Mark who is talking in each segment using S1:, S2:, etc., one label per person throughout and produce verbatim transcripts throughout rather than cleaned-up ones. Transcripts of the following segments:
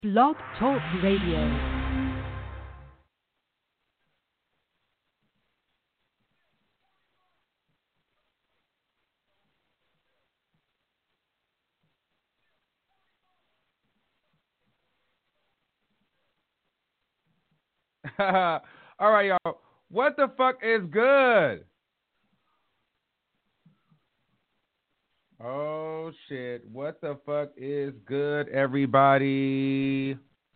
S1: Blog Talk Radio.
S2: All right, y'all. What the fuck is good? Oh, shit. What the fuck is good, everybody?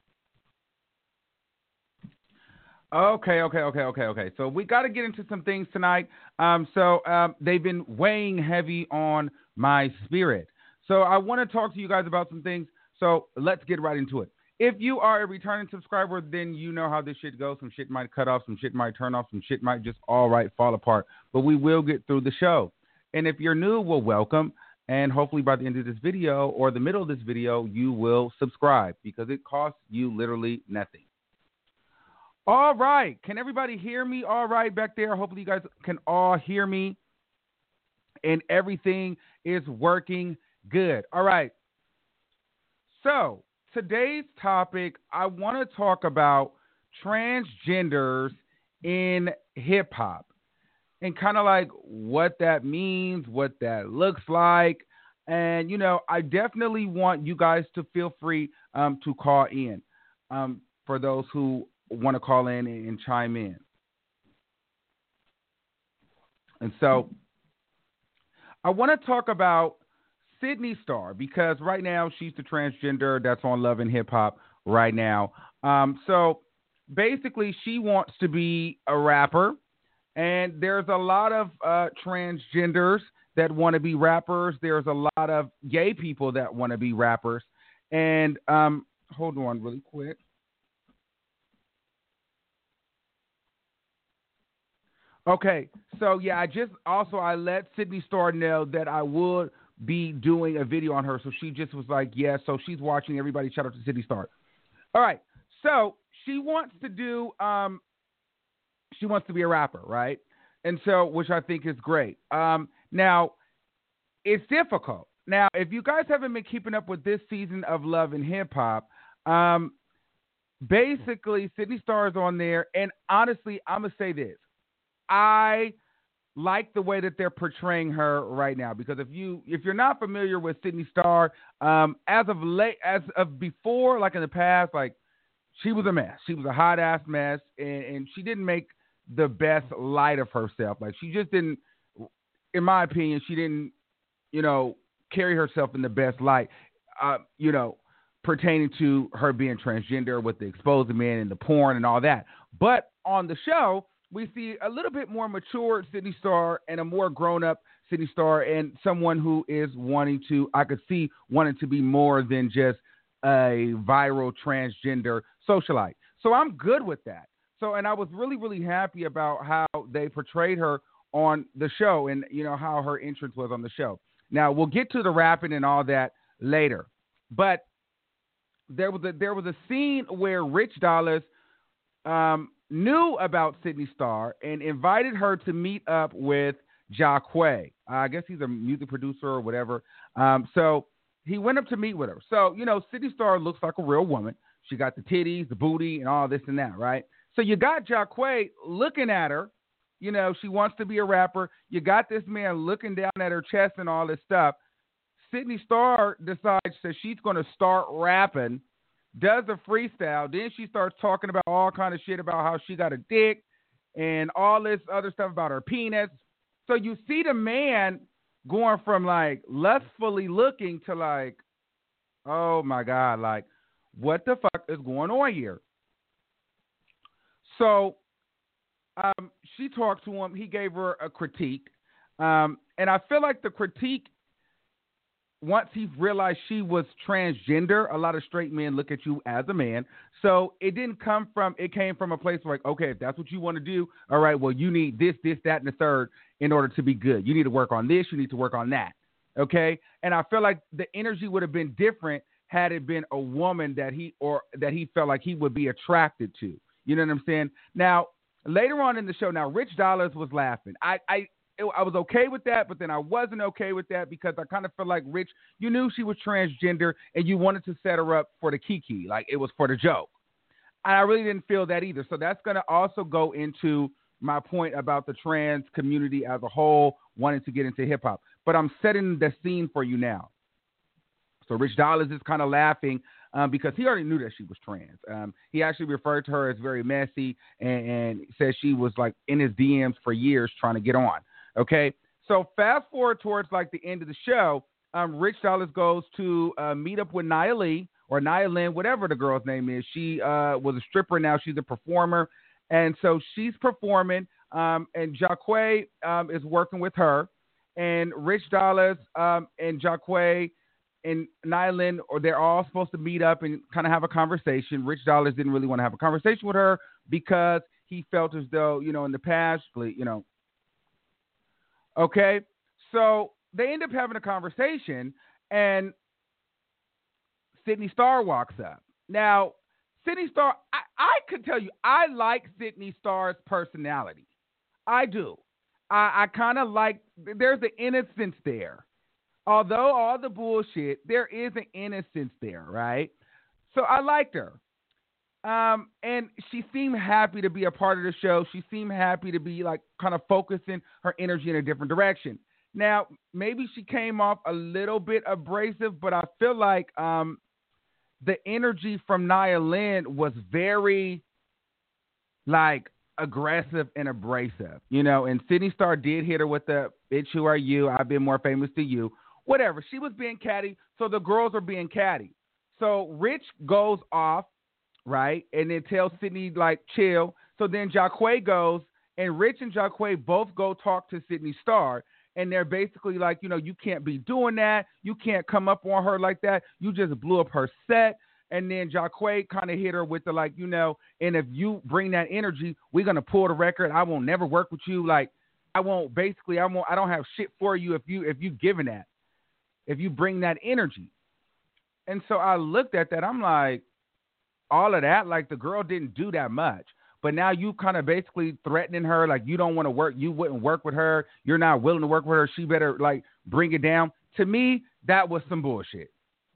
S2: Okay, okay, okay, okay, okay. So we got to get into some things tonight. Um, so um, they've been weighing heavy on my spirit. So I want to talk to you guys about some things. So let's get right into it. If you are a returning subscriber, then you know how this shit goes. Some shit might cut off, some shit might turn off, some shit might just all right fall apart. But we will get through the show. And if you're new, well, welcome. And hopefully by the end of this video or the middle of this video, you will subscribe because it costs you literally nothing. All right. Can everybody hear me all right back there? Hopefully you guys can all hear me and everything is working good. All right. So today's topic, I want to talk about transgenders in hip hop and kind of like what that means, what that looks like. And, you know, I definitely want you guys to feel free um, to call in um, for those who want to call in and, and chime in. And so I want to talk about Sydney Star because right now she's the transgender that's on Love and Hip Hop right now. Um, so basically she wants to be a rapper, and there's a lot of uh, transgenders that want to be rappers. There's a lot of gay people that want to be rappers. And um, hold on really quick. Okay, so yeah, I just also I let Sydney Star know that I would be doing a video on her, so she just was like, yeah, so she's watching. Everybody shout out to Sydney Star. All right, so she wants to do, um, she wants to be a rapper, right? And so, which I think is great. Um, now, it's difficult. Now, if you guys haven't been keeping up with this season of Love and Hip Hop, um, basically Sydney Star is on there, and honestly, I'm gonna say this. I like the way that they're portraying her right now because if you if you're not familiar with Sydney Star, um, as of late as of before, like in the past, like she was a mess. She was a hot ass mess, and, and she didn't make the best light of herself. Like she just didn't, in my opinion, she didn't, you know, carry herself in the best light. Uh, you know, pertaining to her being transgender with the exposed men and the porn and all that. But on the show, we see a little bit more mature Sydney Star and a more grown-up Sydney Star and someone who is wanting to, I could see, wanting to be more than just a viral transgender socialite. So I'm good with that. So, and I was really, really happy about how they portrayed her on the show and, you know, how her entrance was on the show. Now, we'll get to the rapping and all that later. But there was a, there was a scene where Rich Dollaz um, knew about Sydney Star and invited her to meet up with Jacquay. Uh, I guess he's a music producer or whatever. Um, so he went up to meet with her. So, you know, Sydney Star looks like a real woman. She got the titties, the booty, and all this and that, right? So you got Jacquay looking at her. You know, she wants to be a rapper. You got this man looking down at her chest and all this stuff. Sydney Star decides that she's going to start rapping, does a freestyle. Then she starts talking about all kind of shit about how she got a dick and all this other stuff about her penis. So you see the man going from like lustfully looking to like, oh my God, like what the fuck is going on here? So um, she talked to him. He gave her a critique. Um, and I feel like the critique, once he realized she was transgender, a lot of straight men look at you as a man. So it didn't come from, it came from a place where like, okay, if that's what you want to do, all right, well, you need this, this, that, and the third in order to be good. You need to work on this. You need to work on that. Okay. And I feel like the energy would have been different had it been a woman that he, or that he felt like he would be attracted to. You know what I'm saying? Now, later on in the show, now Rich Dollaz was laughing. I, I, it, I was okay with that, but then I wasn't okay with that because I kind of felt like Rich, you knew she was transgender and you wanted to set her up for the kiki, like it was for the joke. And I really didn't feel that either. So that's going to also go into my point about the trans community as a whole wanting to get into hip hop. But I'm setting the scene for you now. So Rich Dollaz is kind of laughing um, because he already knew that she was trans. Um, he actually referred to her as very messy and, and said she was like in his D Ms for years trying to get on. Okay. So fast forward towards like the end of the show, um, Rich Dollaz goes to uh, meet up with Nia Lee or Nia Lynn, whatever the girl's name is. She uh, was a stripper. Now she's a performer. And so she's performing um, and Jaquae um, is working with her. And Rich Dollaz um, and Jaquae and Nia Lynn, or they're all supposed to meet up and kind of have a conversation. Rich Dollaz didn't really want to have a conversation with her because he felt as though, you know, in the past, you know. Okay, so they end up having a conversation, and Sydney Star walks up. Now, Sydney Star, I, I could tell you, I like Sydney Star's personality. I do. I, I kind of like, there's an innocence there. Although all the bullshit, there is an innocence there, right? So I liked her. Um, and she seemed happy to be a part of the show. She seemed happy to be like kind of focusing her energy in a different direction. Now, maybe she came off a little bit abrasive, but I feel like um, the energy from Nia Lynn was very like aggressive and abrasive, you know, and Sydney Star did hit her with the, bitch, who are you? I've been more famous than you. Whatever. She was being catty, so the girls are being catty. So Rich goes off, right, and then tells Sydney, like, chill. So then Jaquae goes, and Rich and Jaquae both go talk to Sydney Star, and they're basically like, you know, you can't be doing that. You can't come up on her like that. You just blew up her set. And then Jaquae kind of hit her with the, like, you know, and if you bring that energy, we're going to pull the record. I won't never work with you. Like, I won't, basically, I won't, I don't have shit for you if you, if you giving that. If you bring that energy. And so I looked at that. I'm like, all of that, like the girl didn't do that much. But now you kind of basically threatening her, like you don't want to work. You wouldn't work with her. You're not willing to work with her. She better like bring it down. To me, that was some bullshit.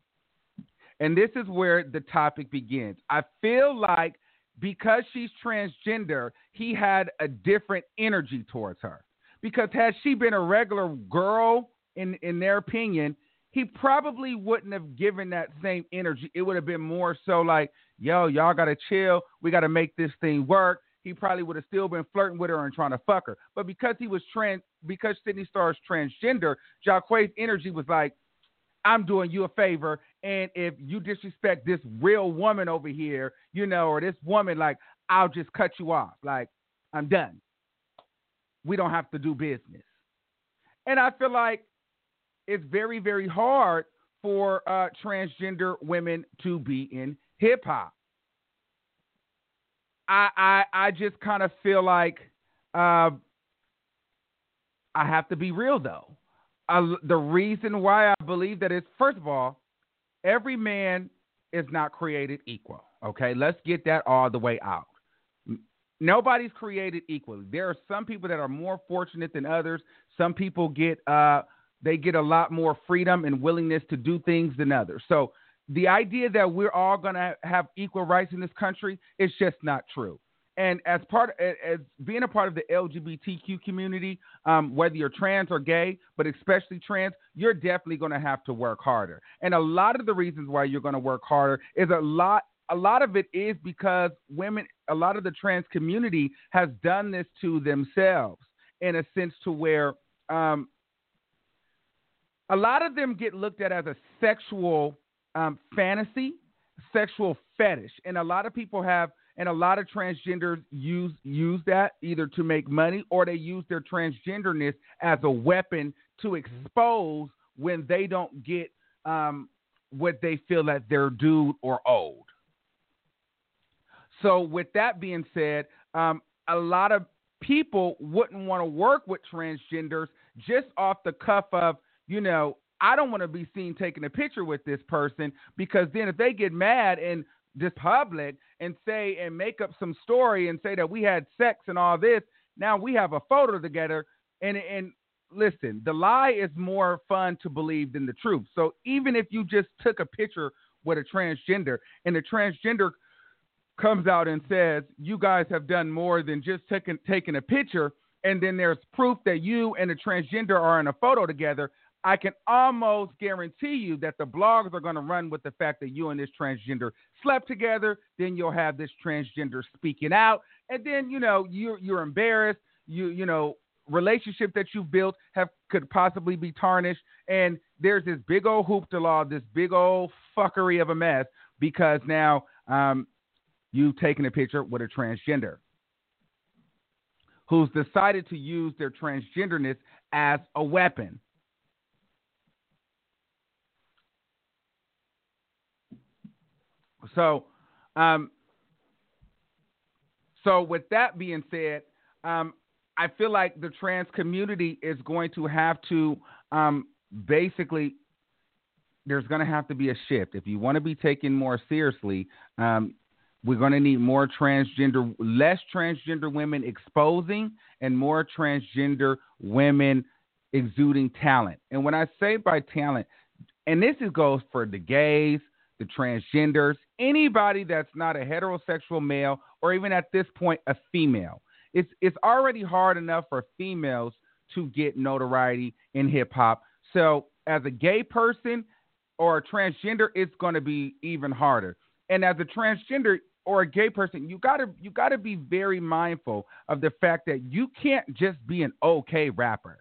S2: And this is where the topic begins. I feel like because she's transgender, he had a different energy towards her. Because had she been a regular girl, In, in their opinion, he probably wouldn't have given that same energy. It would have been more so like, yo, y'all got to chill. We got to make this thing work. He probably would have still been flirting with her and trying to fuck her. But because he was trans, because Sydney Star's transgender, Jaquae's energy was like, I'm doing you a favor. And if you disrespect this real woman over here, you know, or this woman, like, I'll just cut you off. Like, I'm done. We don't have to do business. And I feel like it's very, very hard for uh, transgender women to be in hip hop. I, I I just kind of feel like uh, I have to be real though. Uh, the reason why I believe that is, first of all, every man is not created equal. Okay, let's get that all the way out. Nobody's created equally. There are some people that are more fortunate than others. Some people get uh, They get a lot more freedom and willingness to do things than others. So the idea that we're all going to have equal rights in this country is just not true. And as part as being a part of the L G B T Q community, um, whether you're trans or gay, but especially trans, you're definitely going to have to work harder. And a lot of the reasons why you're going to work harder is a lot. A lot of it is because women, a lot of the trans community has done this to themselves in a sense to where um, a lot of them get looked at as a sexual um, fantasy, sexual fetish. And a lot of people have, and a lot of transgenders use use that either to make money or they use their transgenderness as a weapon to expose when they don't get um, what they feel that they're due or owed. So with that being said, um, a lot of people wouldn't want to work with transgenders just off the cuff of, you know, I don't want to be seen taking a picture with this person, because then if they get mad in this public and say and make up some story and say that we had sex and all this, now we have a photo together, And and listen, the lie is more fun to believe than the truth. So even if you just took a picture with a transgender and the transgender comes out and says, you guys have done more than just taking taking a picture, and then there's proof that you and the transgender are in a photo together, I can almost guarantee you that the blogs are going to run with the fact that you and this transgender slept together. Then you'll have this transgender speaking out, and then, you know, you're you're embarrassed. You you know, relationship that you've built have could possibly be tarnished, and there's this big old hoopla, this big old fuckery of a mess because now um, you've taken a picture with a transgender who's decided to use their transgenderness as a weapon. So, um, so with that being said, um, I feel like the trans community is going to have to um, basically, there's going to have to be a shift. If you want to be taken more seriously, um, we're going to need more transgender, less transgender women exposing and more transgender women exuding talent. And when I say by talent, and this is, goes for the gays, the transgenders, anybody that's not a heterosexual male or even at this point a female. It's it's already hard enough for females to get notoriety in hip hop. So as a gay person or a transgender, it's going to be even harder. And as a transgender or a gay person, you gotta you gotta be very mindful of the fact that you can't just be an okay rapper.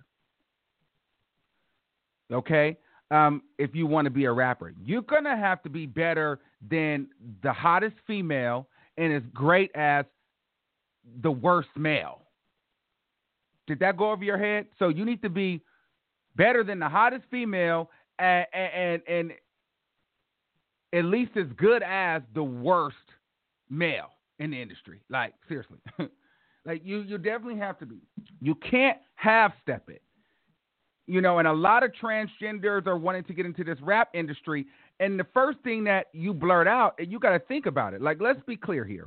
S2: Okay? Um, if you want to be a rapper, you're going to have to be better than the hottest female and as great as the worst male. Did that go over your head? So you need to be better than the hottest female and, and, and at least as good as the worst male in the industry. Like, seriously. Like, you, you definitely have to be. You can't half step it. You know, and a lot of transgenders are wanting to get into this rap industry. And the first thing that you blurt out, and you got to think about it. Like, let's be clear here.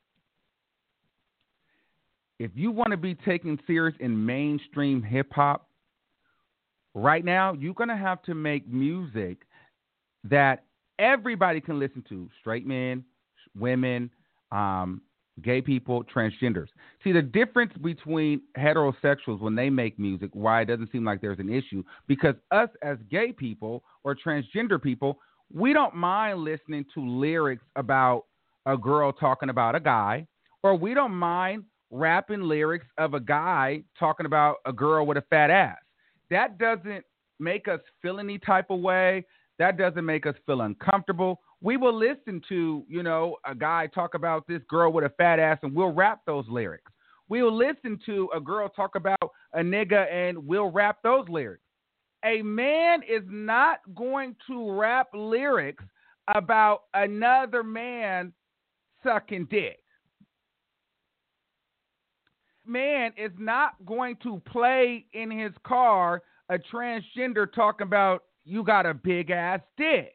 S2: If you want to be taken serious in mainstream hip hop, right now, you're going to have to make music that everybody can listen to. Straight men, women, um, gay people, transgenders. See, the difference between heterosexuals when they make music, why it doesn't seem like there's an issue, because us as gay people or transgender people, we don't mind listening to lyrics about a girl talking about a guy, or we don't mind rapping lyrics of a guy talking about a girl with a fat ass. That doesn't make us feel any type of way. That doesn't make us feel uncomfortable. We will listen to, you know, a guy talk about this girl with a fat ass and we'll rap those lyrics. We'll listen to a girl talk about a nigga and we'll rap those lyrics. A man is not going to rap lyrics about another man sucking dick. Man is not going to play in his car a transgender talking about you got a big ass dick.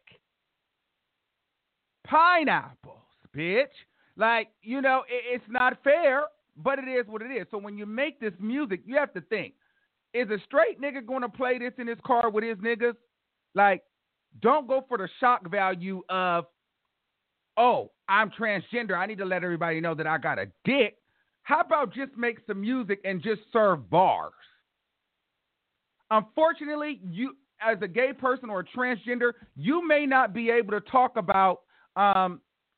S2: Pineapples, bitch. Like, you know, it, it's not fair, but it is what it is. So when you make this music, you have to think, is a straight nigga going to play this in his car with his niggas? Like, don't go for the shock value of, oh, I'm transgender. I need to let everybody know that I got a dick. How about just make some music and just serve bars? Unfortunately, you, as a gay person or a transgender, you may not be able to talk about um,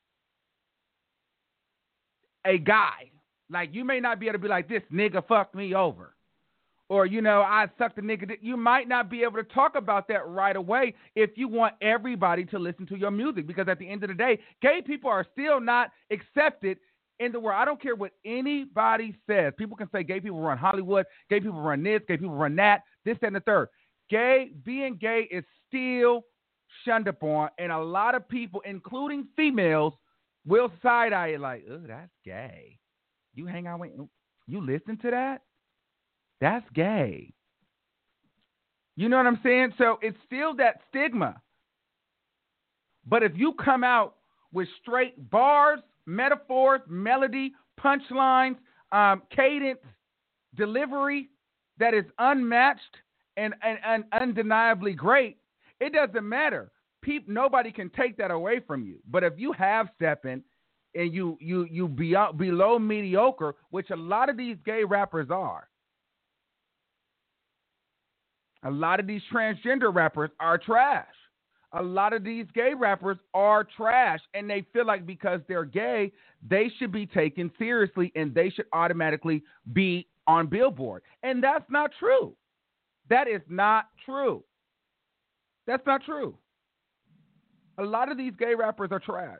S2: a guy. Like, you may not be able to be like, this nigga fucked me over. Or, you know, I sucked a nigga. You might not be able to talk about that right away if you want everybody to listen to your music. Because at the end of the day, gay people are still not accepted in the world. I don't care what anybody says. People can say gay people run Hollywood, gay people run this, gay people run that, this, that, and the third. Gay, being gay is still shunned upon, and a lot of people, including females, will side-eye it like, oh, that's gay. You hang out with, you listen to that? That's gay. You know what I'm saying? So it's still that stigma. But if you come out with straight bars, metaphors, melody, punchlines, um, cadence, delivery, that is unmatched and, and, and undeniably great, it doesn't matter. Peep, nobody can take that away from you. But if you have stepping and you you you be below mediocre, which a lot of these gay rappers are, a lot of these transgender rappers are trash. A lot of these gay rappers are trash, and they feel like because they're gay, they should be taken seriously and they should automatically be on Billboard. And that's not true. That is not true. That's not true. A lot of these gay rappers are trash.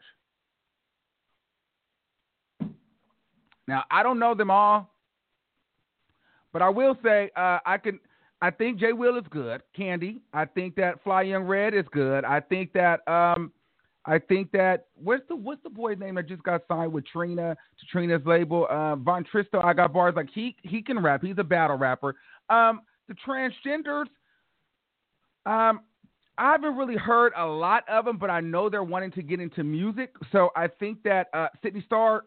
S2: Now, I don't know them all, but I will say uh, I can. I think Jay Will is good. Candy. I think that Fly Young Red is good. I think that um, I think that what's the what's the boy's name that just got signed with Trina to Trina's label? Uh, Von Tristo. I got bars like he he can rap. He's a battle rapper. Um, the transgenders. Um, I haven't really heard a lot of them, but I know they're wanting to get into music. So I think that uh, Sydney Starr.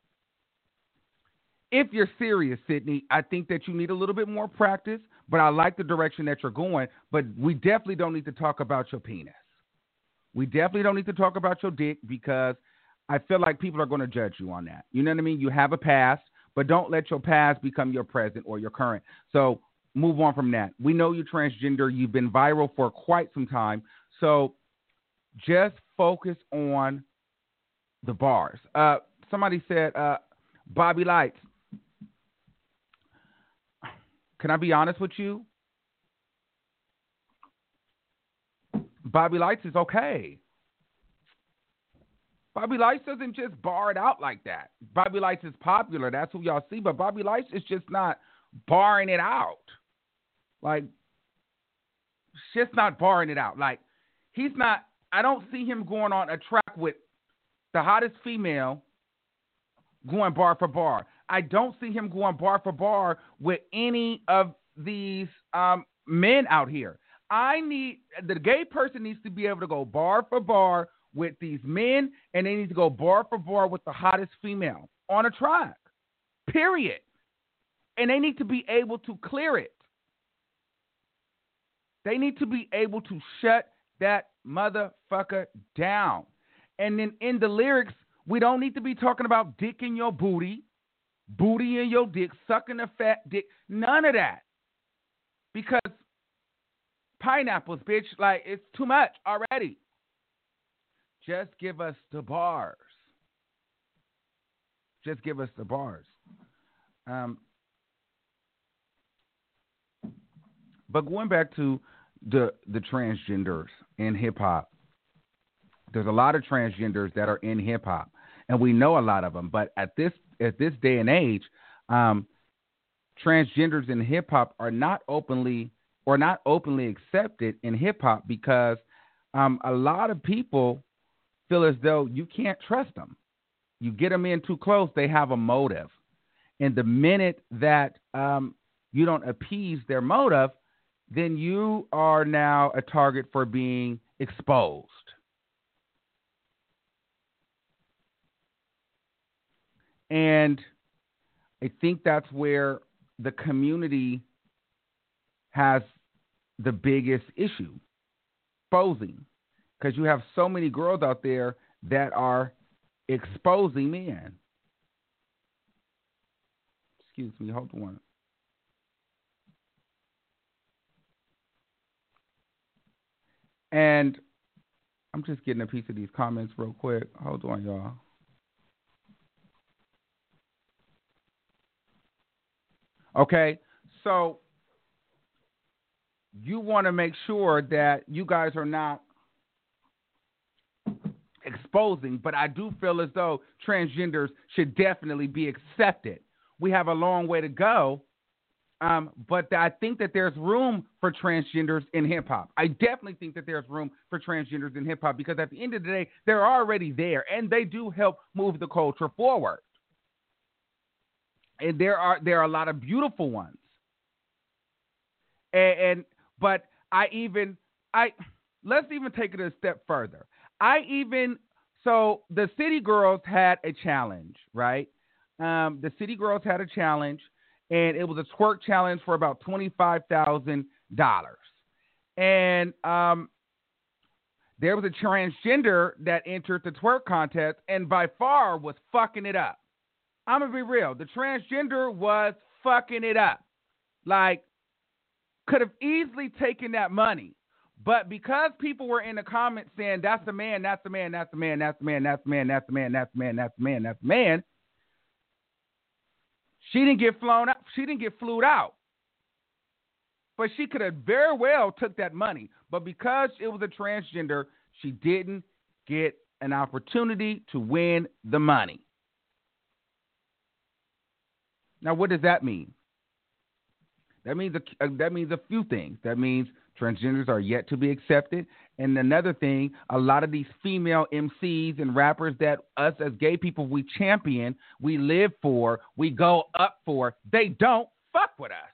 S2: If you're serious, Sydney, I think that you need a little bit more practice, but I like the direction that you're going. But we definitely don't need to talk about your penis. We definitely don't need to talk about your dick because I feel like people are going to judge you on that. You know what I mean? You have a past, but don't let your past become your present or your current. So move on from that. We know you're transgender. You've been viral for quite some time. So just focus on the bars. Uh, somebody said, uh, Bobby Lights. Can I be honest with you? Bobby Lights is okay. Bobby Lights doesn't just bar it out like that. Bobby Lights is popular. That's who y'all see. But Bobby Lights is just not barring it out. Like, it's just not barring it out. Like, he's not, I don't see him going on a track with the hottest female going bar for bar. I don't see him going bar for bar with any of these um, men out here. I need, the gay person needs to be able to go bar for bar with these men, and they need to go bar for bar with the hottest female on a track, period. And they need to be able to clear it. They need to be able to shut that motherfucker down. And then in the lyrics, we don't need to be talking about dick in your booty, booty in your dick, sucking a fat dick. None of that. Because pineapples, bitch, like, it's too much already. Just give us the bars. Just give us the bars. Um, but going back to the the transgenders in hip-hop, there's a lot of transgenders that are in hip-hop, and we know a lot of them. But at this at this day and age, um, transgenders in hip-hop are not openly or not openly accepted in hip-hop because um, a lot of people feel as though you can't trust them. You get them in too close, they have a motive. And the minute that um, you don't appease their motive, then you are now a target for being exposed. And I think that's where the community has the biggest issue, exposing. Because you have so many girls out there that are exposing men. Excuse me, hold on. And I'm just getting a piece of these comments real quick. Hold on, y'all. Okay, so you want to make sure that you guys are not exposing, but I do feel as though transgenders should definitely be accepted. We have a long way to go, um, but I think that there's room for transgenders in hip-hop. I definitely think that there's room for transgenders in hip-hop because at the end of the day, they're already there, and they do help move the culture forward. And there are there are a lot of beautiful ones. And, and but I even I let's even take it a step further. I even so the City Girls had a challenge, right? Um, the City Girls had a challenge, and it was a twerk challenge for about twenty-five thousand dollars. And um, there was a transgender that entered the twerk contest and by far was fucking it up. I'm going to be real. The transgender was fucking it up. Like, could have easily taken that money. But because people were in the comments saying, that's the man, that's the man, that's the man, that's the man, that's the man, that's the man, that's the man, that's the man, that's the man, she didn't get flown out. She didn't get flued out. But she could have very well took that money. But because it was a transgender, she didn't get an opportunity to win the money. Now, what does that mean? That means a, that means a few things. That means transgenders are yet to be accepted. And another thing, a lot of these female M Cs and rappers that us as gay people, we champion, we live for, we go up for, they don't fuck with us.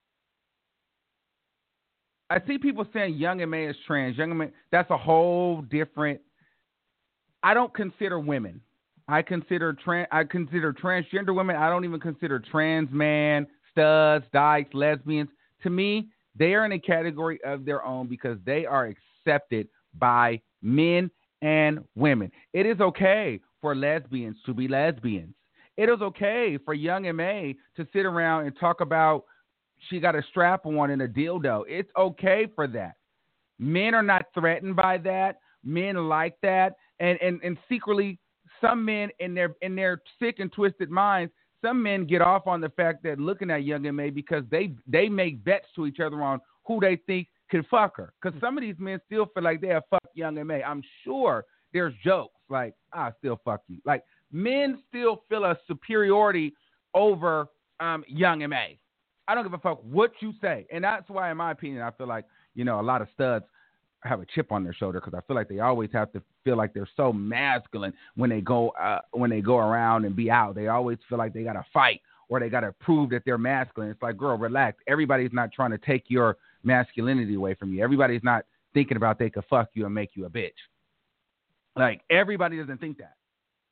S2: I see people saying Young M A is trans. Young M A, that's a whole different. I don't consider women. I consider trans. I consider transgender women. I don't even consider trans man, studs, dykes, lesbians. To me, they are in a category of their own because they are accepted by men and women. It is okay for lesbians to be lesbians. It is okay for Young M A to sit around and talk about she got a strap on and a dildo. It's okay for that. Men are not threatened by that. Men like that. And and, and secretly, some men in their in their sick and twisted minds, some men get off on the fact that looking at Young M A because they, they make bets to each other on who they think can fuck her. Because some of these men still feel like they have fucked Young M A. I'm sure there's jokes like, I still fuck you. Like, men still feel a superiority over um, Young M A. I don't give a fuck what you say. And that's why, in my opinion, I feel like, you know, a lot of studs have a chip on their shoulder because I feel like they always have to feel like they're so masculine when they go uh, when they go around and be out. They always feel like they got to fight or they got to prove that they're masculine. It's like, girl, relax. Everybody's not trying to take your masculinity away from you. Everybody's not thinking about they could fuck you and make you a bitch. Like, everybody doesn't think that.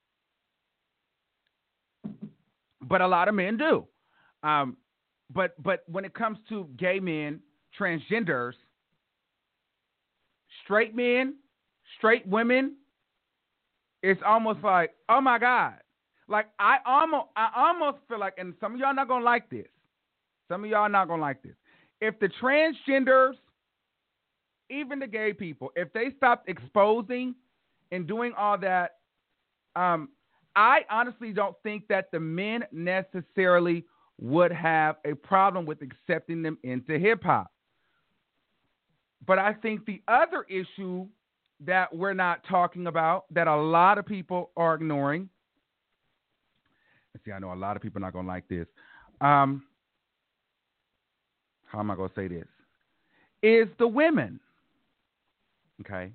S2: But a lot of men do. Um, But but when it comes to gay men, transgenders, straight men, straight women, it's almost like, oh my God. Like, I almost I almost feel like, and some of y'all not gonna like this. Some of y'all not gonna like this. If the transgenders, even the gay people, if they stopped exposing and doing all that, um, I honestly don't think that the men necessarily would have a problem with accepting them into hip-hop. But I think the other issue that we're not talking about, that a lot of people are ignoring, let's see, I know a lot of people are not going to like this. Um, how am I going to say this? Is the women. Okay?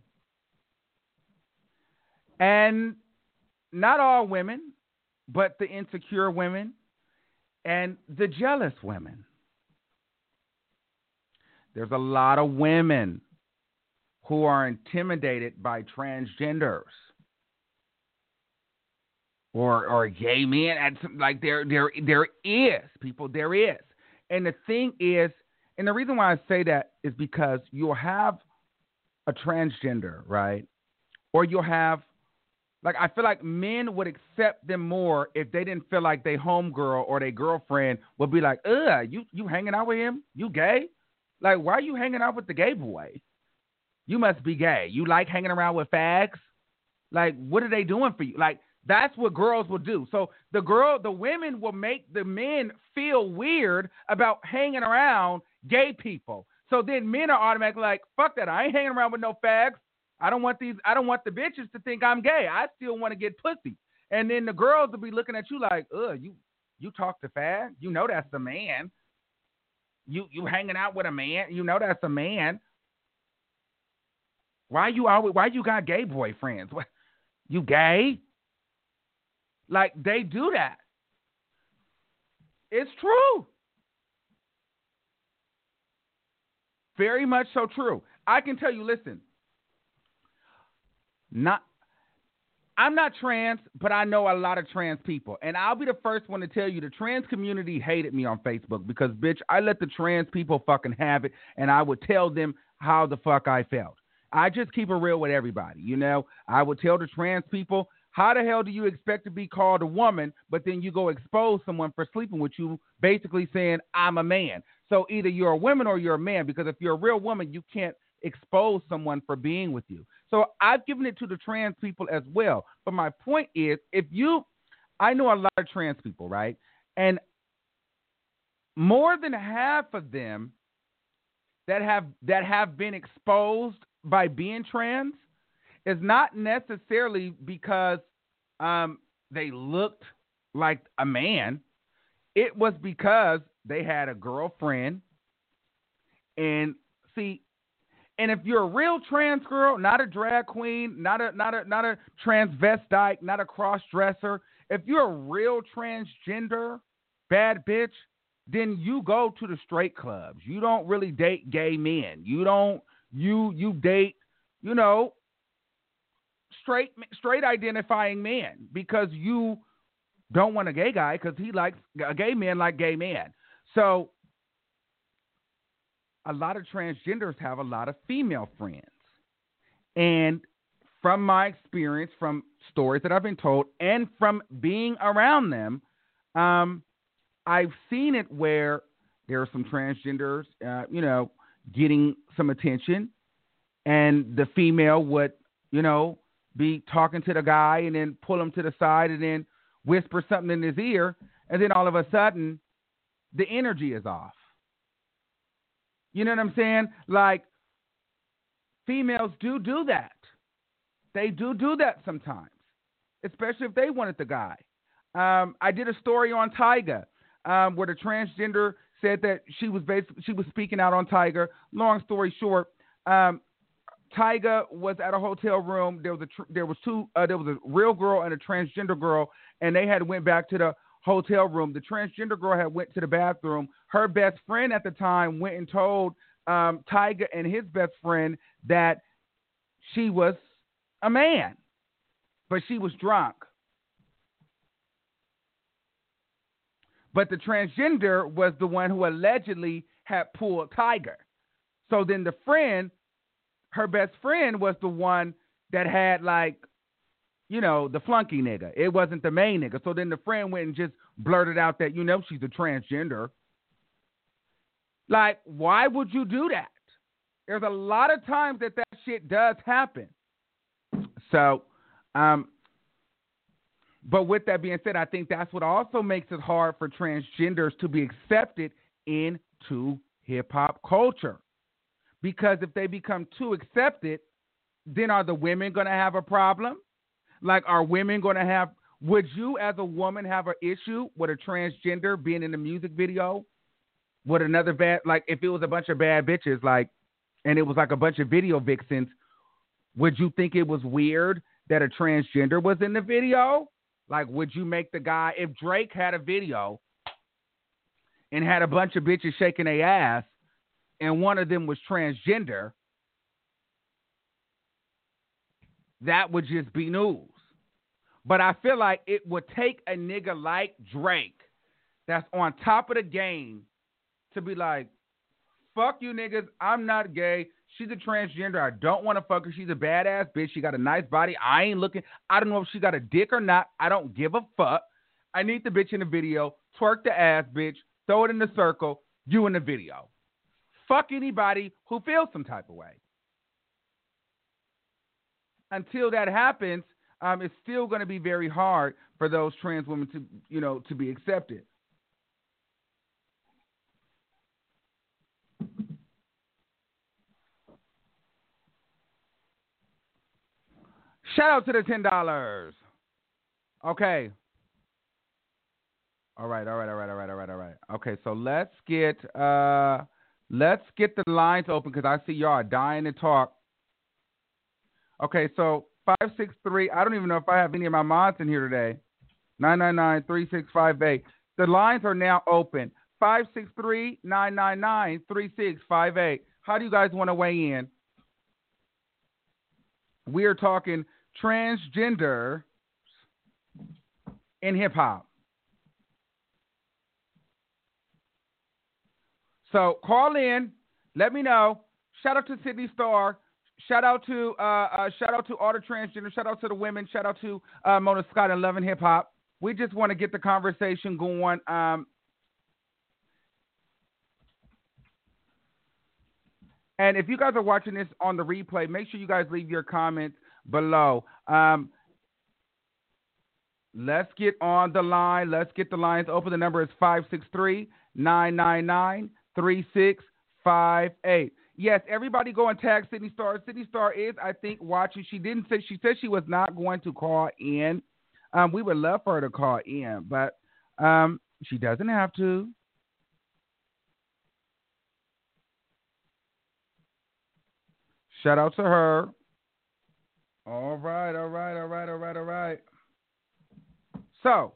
S2: And not all women, but the insecure women, and the jealous women. There's a lot of women who are intimidated by transgenders or or gay men. And like there there there is people there is. And the thing is, and the reason why I say that is because you'll have a transgender, right? Or you'll have, like, I feel like men would accept them more if they didn't feel like their homegirl or their girlfriend would be like, ugh, you, you hanging out with him? You gay? Like, why are you hanging out with the gay boy? You must be gay. You like hanging around with fags? Like, what are they doing for you? Like, that's what girls will do. So the girl, the women will make the men feel weird about hanging around gay people. So then men are automatically like, fuck that. I ain't hanging around with no fags. I don't want these. I don't want the bitches to think I'm gay. I still want to get pussy. And then the girls will be looking at you like, ugh, you, you talk to fag. You know that's a man. You, you hanging out with a man. You know that's a man. Why you always? Why you got gay boyfriends? What? You gay? Like, they do that. It's true. Very much so true. I can tell you. Listen. Not I'm not trans, but I know a lot of trans people. And I'll be the first one to tell you the trans community hated me on Facebook because, bitch, I let the trans people fucking have it, and I would tell them how the fuck I felt. I just keep it real with everybody, you know? I would tell the trans people, how the hell do you expect to be called a woman, but then you go expose someone for sleeping with you, basically saying, I'm a man. So either you're a woman or you're a man, because if you're a real woman, you can't expose someone for being with you. So I've given it to the trans people as well. But my point is, if you, I know a lot of trans people, right? And more than half of them that have that have been exposed by being trans is not necessarily because um, they looked like a man. It was because they had a girlfriend. And see, and if you're a real trans girl, not a drag queen, not a not a not a transvestite, not a cross-dresser, if you're a real transgender bad bitch, then you go to the straight clubs. You don't really date gay men. You don't you you date, you know, straight straight identifying men, because you don't want a gay guy because he likes a gay man like gay men. So a lot of transgenders have a lot of female friends. And from my experience, from stories that I've been told, and from being around them, um, I've seen it where there are some transgenders, uh, you know, getting some attention, and the female would, you know, be talking to the guy and then pull him to the side and then whisper something in his ear, and then all of a sudden the energy is off. You know what I'm saying? Like, females do do that. They do do that sometimes, especially if they wanted the guy. Um, I did a story on Tyga um, where the transgender said that she was basically, she was speaking out on Tyga. Long story short, um, Tyga was at a hotel room. There was a tr- there was two uh, there was a real girl and a transgender girl, and they had went back to the hotel room. The transgender girl had went to the bathroom. Her best friend at the time went and told um, Tyga and his best friend that she was a man, but she was drunk. But the transgender was the one who allegedly had pulled Tyga. So then the friend, her best friend, was the one that had, like, you know, the flunky nigga. It wasn't the main nigga. So then the friend went and just blurted out that, you know, she's a transgender. Like, why would you do that? There's a lot of times that that shit does happen. So, um, but with that being said, I think that's what also makes it hard for transgenders to be accepted into hip-hop culture. Because if they become too accepted, then are the women going to have a problem? Like, are women going to have, would you as a woman have an issue with a transgender being in a music video with another bad, like if it was a bunch of bad bitches, like, and it was like a bunch of video vixens, would you think it was weird that a transgender was in the video? Like, would you make the guy, if Drake had a video and had a bunch of bitches shaking their ass and one of them was transgender, that would just be news. But I feel like it would take a nigga like Drake that's on top of the game to be like, fuck you niggas, I'm not gay. She's a transgender. I don't want to fuck her. She's a badass bitch. She got a nice body. I ain't looking. I don't know if she got a dick or not. I don't give a fuck. I need the bitch in the video. Twerk the ass, bitch. Throw it in the circle. You in the video. Fuck anybody who feels some type of way. Until that happens, um, it's still going to be very hard for those trans women to, you know, to be accepted. Shout out to the ten dollars. Okay. All right, all right, all right, all right, all right, all right. Okay, so let's get uh, let's get the lines open because I see y'all are dying to talk. Okay, so five six three. I don't even know if I have any of my mods in here today. nine nine nine, three six five eight. The lines are now open. five six three, nine nine nine, three six five eight. How do you guys want to weigh in? We are talking transgender in hip hop. So call in, let me know. Shout out to Sydney Star. Shout out to uh, uh, shout out to all the transgender. Shout out to the women. Shout out to uh, Mona Scott and Love and Hip Hop. We just want to get the conversation going. Um, and if you guys are watching this on the replay, make sure you guys leave your comments below. Um, let's get on the line. Let's get the lines open. The number is five six three, nine nine nine, three six five eight. Yes, everybody go and tag Sydney Star. Sydney Star is, I think, watching. She didn't say, she said she was not going to call in. Um, we would love for her to call in, but um, she doesn't have to. Shout out to her. All right, all right, all right, all right, all right. So,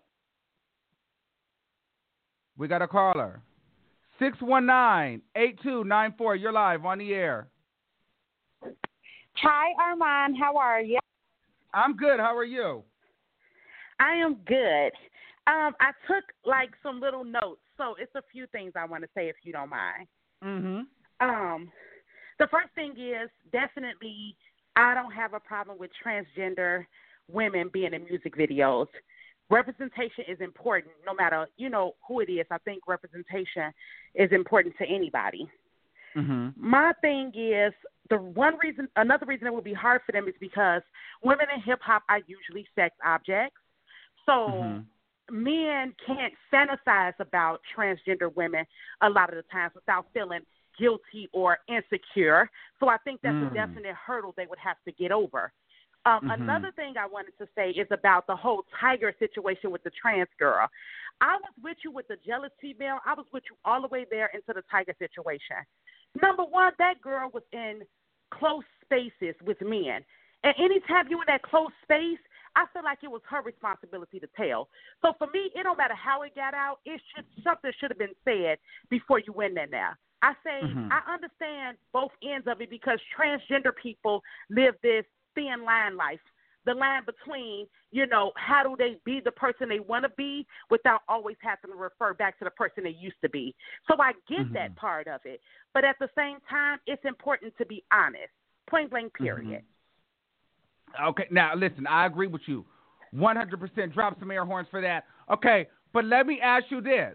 S2: we got a caller. six one nine, eight two nine four. You're live on the air.
S3: Hi, Armand. How are you?
S2: I'm good. How are you?
S3: I am good. Um, I took, like, some little notes, so it's a few things I want to say, if you don't mind.
S2: Mm-hmm.
S3: Um, the first thing is, definitely, I don't have a problem with transgender women being in music videos. Representation is important no matter, you know, who it is. I think representation is important to anybody.
S2: Mm-hmm.
S3: My thing is, the one reason, another reason it would be hard for them is because women in hip-hop are usually sex objects. So mm-hmm. men can't fantasize about transgender women a lot of the times without feeling guilty or insecure. So I think that's mm. a definite hurdle they would have to get over. Um, mm-hmm. Another thing I wanted to say is about the whole Tiger situation with the trans girl. I was with you with the jealous female. I was with you all the way there into the Tiger situation. Number one, that girl was in close spaces with men. And anytime you in that close space, I feel like it was her responsibility to tell. So for me, it don't matter how it got out. It should something should have been said before you went in there. I say mm-hmm. I understand both ends of it because transgender people live this thin line life, the line between, you know, how do they be the person they want to be without always having to refer back to the person they used to be. So I get mm-hmm. that part of it. But at the same time, it's important to be honest, point blank period.
S2: Mm-hmm. Okay, now listen, I agree with you. one hundred percent drop some air horns for that. Okay, but let me ask you this.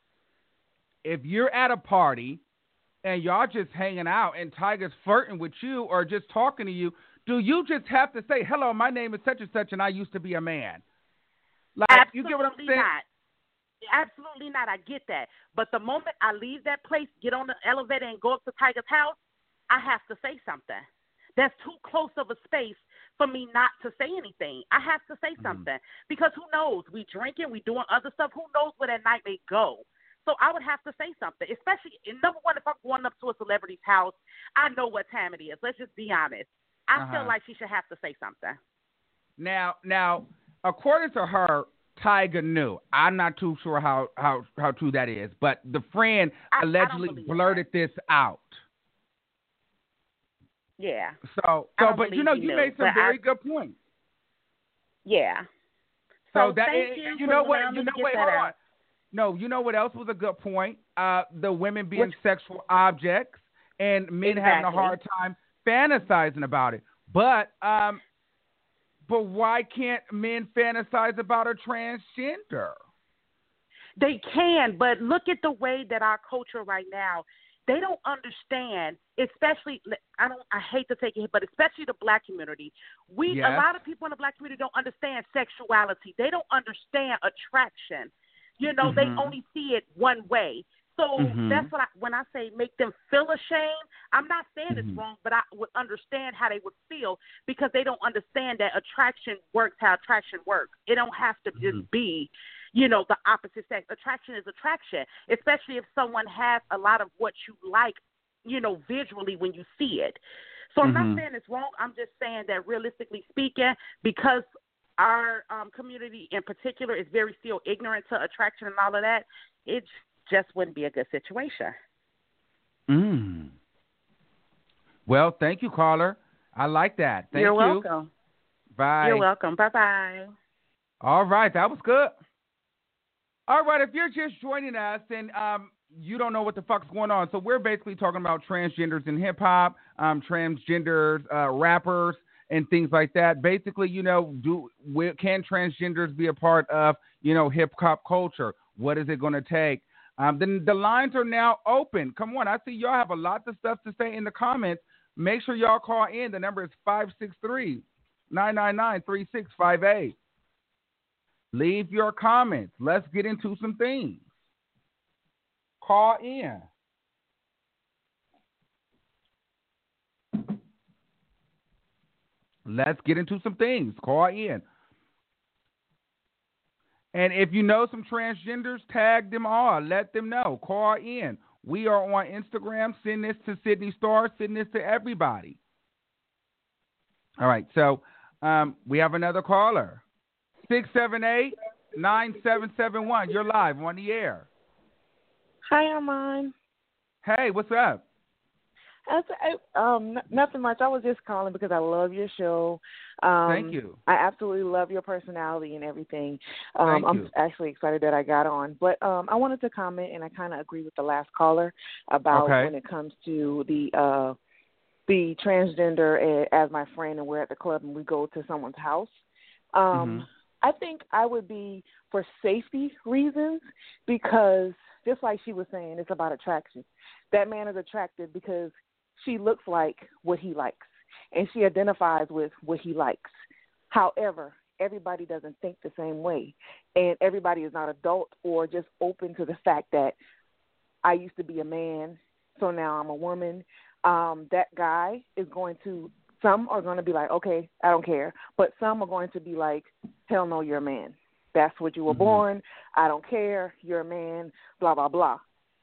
S2: If you're at a party and y'all just hanging out and Tiger's flirting with you or just talking to you, do you just have to say, hello, my name is such and such, and I used to be a man? Like,
S3: Absolutely
S2: you get what I'm saying?
S3: Not. Absolutely not. I get that. But the moment I leave that place, get on the elevator, and go up to Tiger's house, I have to say something. That's too close of a space for me not to say anything. I have to say
S2: mm-hmm.
S3: something because who knows? We drinking, we doing other stuff. Who knows where that night may go? So I would have to say something, especially, number one, if I'm going up to a celebrity's house, I know what time it is. Let's just be honest. I uh-huh. feel like she should have to say something.
S2: Now, now, according to her, Tiger knew. I'm not too sure how, how, how true that is, but the friend
S3: I,
S2: allegedly
S3: I
S2: blurted
S3: that.
S2: this out.
S3: Yeah.
S2: So, so but you know, you made some very I, good points.
S3: Yeah.
S2: So,
S3: so
S2: that
S3: thank
S2: is,
S3: you,
S2: you know what? You know
S3: what?
S2: Hold on. No, you know what else was a good point? Uh, the women being Which, sexual objects and men
S3: exactly.
S2: having a hard time fantasizing about it. But um, but why can't men fantasize about a transgender?
S3: They can, but look at the way that our culture right now, they don't understand, especially, I don't, I hate to take it, but especially the black community. We,
S2: yes.
S3: a lot of people in the black community don't understand sexuality. They don't understand attraction. You know, mm-hmm. they only see it one way. So mm-hmm. that's what I, when I say make them feel ashamed, I'm not saying mm-hmm. it's wrong, but I would understand how they would feel because they don't understand that attraction works how attraction works. It don't have to mm-hmm. just be, you know, the opposite sex. Attraction is attraction, especially if someone has a lot of what you like, you know, visually when you see it. So I'm mm-hmm. not saying it's wrong. I'm just saying that realistically speaking, because our um, community in particular is very still ignorant to attraction and all of that, it just wouldn't be a good situation.
S2: Mm. Well, thank you, caller. I like that. Thank
S3: You're
S2: you.
S3: welcome.
S2: Bye.
S3: You're welcome. Bye-bye.
S2: All right, that was good. All right, if you're just joining us and um, you don't know what the fuck's going on, so we're basically talking about transgenders in hip-hop, um, transgenders, uh, rappers, and things like that. Basically, you know, do can transgenders be a part of, you know, hip-hop culture? What is it going to take? Um, then the lines are now open. Come on, I see y'all have a lot of stuff to say in the comments. Make sure y'all call in. The number is five six three, nine nine nine, three six five eight. Leave your comments. Let's get into some things. Call in. Let's get into some things. Call in. And if you know some transgenders, tag them all. Let them know. Call in. We are on Instagram. Send this to Sydney Star. Send this to everybody. All right. So um, we have another caller. six seven eight, nine seven seven one. You're live on the air.
S4: Hi, Armand.
S2: Hey, what's up?
S4: That's, um, nothing much. I was just calling because I love your show. Um,
S2: Thank you.
S4: I absolutely love your personality and everything. Um,
S2: Thank
S4: I'm
S2: you.
S4: actually excited that I got on. But um, I wanted to comment, and I kind of agree with the last caller about
S2: Okay.
S4: when it comes to the uh, the transgender as my friend, and we're at the club and we go to someone's house. Um,
S2: Mm-hmm.
S4: I think I would be for safety reasons because just like she was saying, it's about attraction. That man is attractive because she looks like what he likes, and she identifies with what he likes. However, everybody doesn't think the same way, and everybody is not adult or just open to the fact that I used to be a man, so now I'm a woman. Um, that guy is going to, some are going to be like, okay, I don't care, but some are going to be like, hell no, you're a man. That's what you were
S2: Mm-hmm.
S4: born. I don't care. You're a man, blah, blah, blah.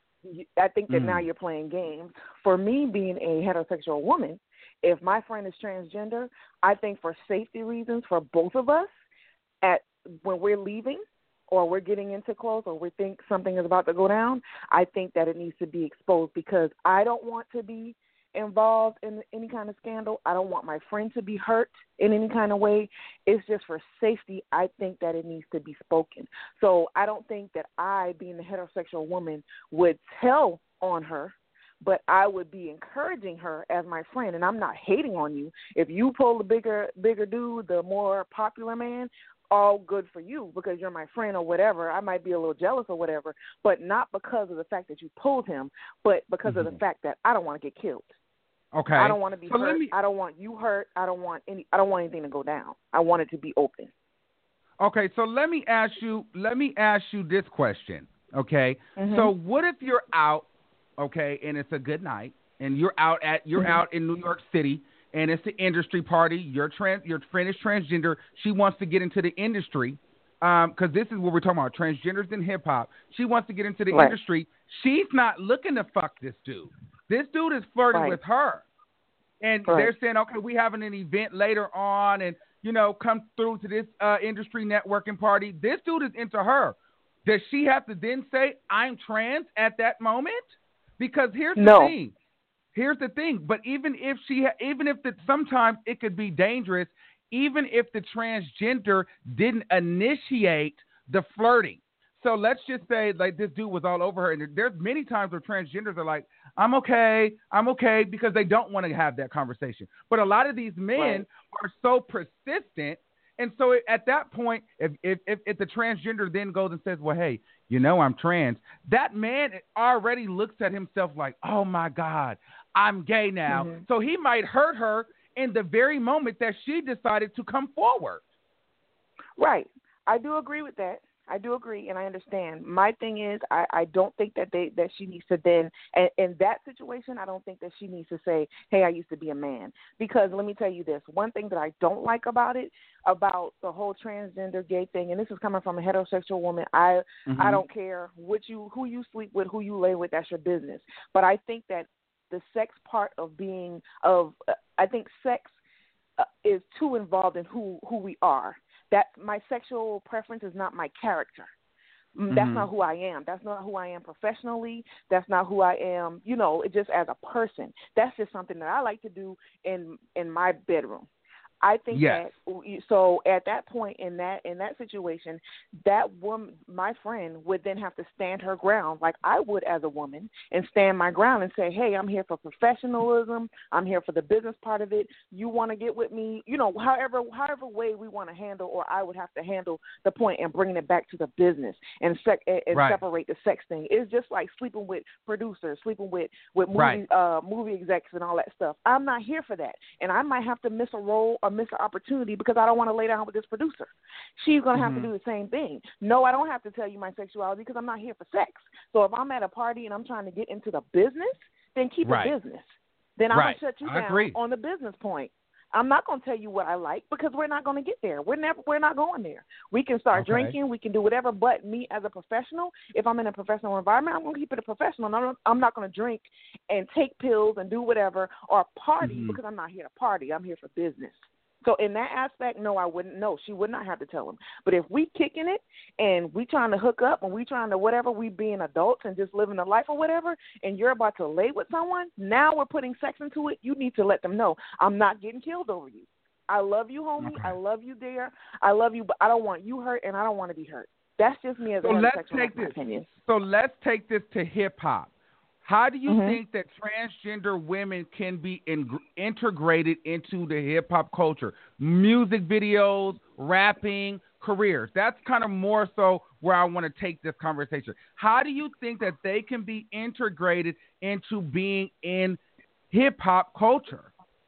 S4: I think that
S2: Mm.
S4: now you're playing games. For me, being a heterosexual woman, if my friend is transgender, I think for safety reasons for both of us, at when we're leaving or we're getting into clothes or we think something is about to go down, I think that it needs to be exposed because I don't want to be involved in any kind of scandal. I don't want my friend to be hurt in any kind of way. It's just for safety. I think that it needs to be spoken. So I don't think that I, being a heterosexual woman, would tell on her, but I would be encouraging her as my friend. And I'm not hating on you. If you pull the bigger, bigger dude, the more popular man, all good for you because you're my friend or whatever. I might be a little jealous or whatever, but not because of the fact that you pulled him, but because
S2: Mm-hmm.
S4: of the fact that I don't want to get killed.
S2: Okay.
S4: I don't want to be
S2: so
S4: hurt.
S2: Let me...
S4: I don't want you hurt. I don't want any. I don't want anything to go down. I want it to be open.
S2: Okay, so let me ask you. Let me ask you this question. Okay.
S4: Mm-hmm.
S2: So what if you're out? Okay, and it's a good night, and you're out at you're
S4: Mm-hmm.
S2: out in New York City, and it's the industry party. Your trans your friend is transgender. She wants to get into the industry. Um, because this is what we're talking about, transgenders in hip hop. She wants to get into the
S4: Right.
S2: industry. She's not looking to fuck this dude. This dude is flirting
S4: Right.
S2: with her. And
S4: Right.
S2: they're saying, okay, we having an event later on and, you know, come through to this uh, industry networking party. This dude is into her. Does she have to then say, I'm trans at that moment? Because here's the
S4: No.
S2: thing. Here's the thing. But even if she, ha- even if the, sometimes it could be dangerous, even if the transgender didn't initiate the flirting. So let's just say like this dude was all over her. And there's many times where transgenders are like, I'm okay, I'm okay, because they don't want to have that conversation. But a lot of these men
S4: Right.
S2: are so persistent. And so at that point, if, if, if, if the transgender then goes and says, well, hey, you know I'm trans, that man already looks at himself like, oh, my God, I'm gay now.
S4: Mm-hmm.
S2: So he might hurt her in the very moment that she decided to come forward.
S4: Right. I do agree with that. I do agree, and I understand. My thing is, I, I don't think that they that she needs to then, and in that situation, I don't think that she needs to say, hey, I used to be a man. Because let me tell you this, one thing that I don't like about it, about the whole transgender gay thing, and this is coming from a heterosexual woman, I
S2: Mm-hmm.
S4: I don't care what you who you sleep with, who you lay with, that's your business. But I think that the sex part of being, of uh, I think sex uh, is too involved in who, who we are. That my sexual preference is not my character. Mm, That's
S2: Mhm.
S4: not who I am. That's not who I am professionally. That's not who I am, you know, just as a person. That's just something that I like to do in in my bedroom. I think
S2: Yes.
S4: that so at that point in that in that situation, that woman, my friend, would then have to stand her ground like I would as a woman, and stand my ground and say, hey, I'm here for professionalism. I'm here for the business part of it. You want to get with me, you know, however however way we want to handle, or I would have to handle the point and bringing it back to the business and sec- and
S2: Right.
S4: separate the sex thing. It's just like sleeping with producers, sleeping with with movie
S2: Right.
S4: uh, movie execs and all that stuff. I'm not here for that, and I might have to miss a role or miss an opportunity because I don't want to lay down with this producer. She's going to have
S2: Mhm.
S4: to do the same thing. No, I don't have to tell you my sexuality because I'm not here for sex. So if I'm at a party and I'm trying to get into the business, then keep
S2: Right.
S4: it business. Then I'm
S2: Right.
S4: going to shut you
S2: I
S4: down
S2: agree.
S4: on the business point. I'm not going to tell you what I like because we're not going to get there. We're never. We're not going there. We can start
S2: Okay.
S4: drinking. We can do whatever. But me as a professional, if I'm in a professional environment, I'm going to keep it a professional. And I'm not, I'm not going to drink and take pills and do whatever or party
S2: Mhm.
S4: because I'm not here to party. I'm here for business. So in that aspect, no, I wouldn't. No, she would not have to tell him. But if we kicking it and we trying to hook up and we trying to whatever, we being adults and just living a life or whatever, and you're about to lay with someone, now we're putting sex into it. You need to let them know I'm not getting killed over you. I love you, homie.
S2: Okay.
S4: I love you, dear. I love you, but I don't want you hurt and I don't want to be hurt. That's just me as
S2: So
S4: a
S2: let's
S4: heterosexual,
S2: take
S4: that's my
S2: this.
S4: opinion.
S2: So let's take this to hip hop. How do you
S4: Mhm.
S2: think that transgender women can be in, integrated into the hip hop culture? Music videos, rapping, careers. That's kind of more so where I want to take this conversation. How do you think that they can be integrated into being in hip hop culture?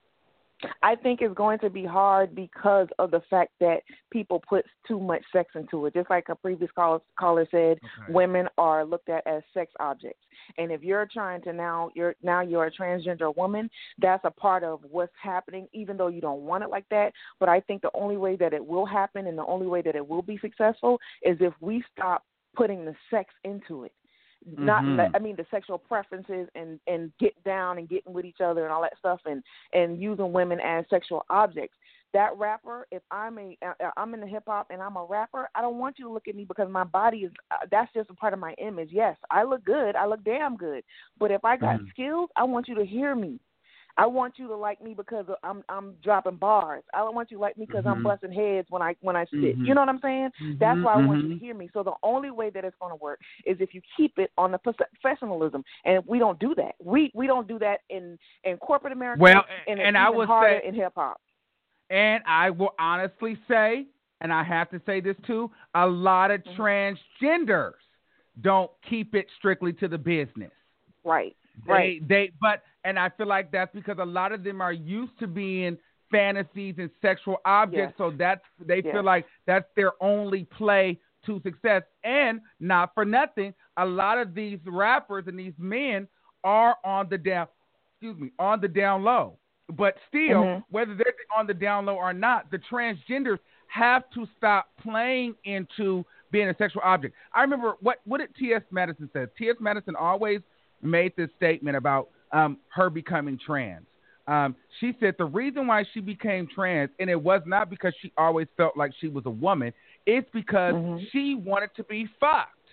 S4: I think it's going to be hard because of the fact that people put too much sex into it. Just like a previous call, caller said,
S2: Okay.
S4: women are looked at as sex objects. And if you're trying to now you're now you're a transgender woman, that's a part of what's happening, even though you don't want it like that. But I think the only way that it will happen and the only way that it will be successful is if we stop putting the sex into it. Not,
S2: Mhm.
S4: I mean, the sexual preferences and, and get down and getting with each other and all that stuff, and, and using women as sexual objects. That rapper, if I'm a, I'm in the hip hop and I'm a rapper, I don't want you to look at me because my body is, uh, that's just a part of my image. Yes, I look good, I look damn good, but if I got
S2: Mhm.
S4: skills, I want you to hear me. I want you to like me because I'm I'm dropping bars. I don't want you to like me because I'm
S2: Mhm.
S4: busting heads when I when I spit.
S2: Mhm.
S4: You know what I'm saying?
S2: Mhm.
S4: That's why I want you to
S2: Mhm.
S4: hear me. So the only way that it's going to work is if you keep it on the professionalism, and we don't do that. We we don't do that in, in corporate America.
S2: Well,
S4: and,
S2: and
S4: it's
S2: I
S4: even
S2: would
S4: harder
S2: say-
S4: in hip hop.
S2: And I will honestly say, and I have to say this too, a lot of
S4: Mhm.
S2: transgenders don't keep it strictly to the business.
S4: Right.
S2: They,
S4: Right.
S2: they, but, and I feel like that's because a lot of them are used to being fantasies and sexual objects,
S4: Yes.
S2: so that's they
S4: Yes.
S2: feel like that's their only play to success. And not for nothing, a lot of these rappers and these men are on the down, excuse me, on the down low. But still,
S4: Mhm.
S2: whether they're on the down low or not, the transgenders have to stop playing into being a sexual object. I remember what what did T S Madison say? T S Madison always made this statement about um, her becoming trans. Um, she said the reason why she became trans, and it was not because she always felt like she was a woman, it's because
S4: Mhm.
S2: she wanted to be fucked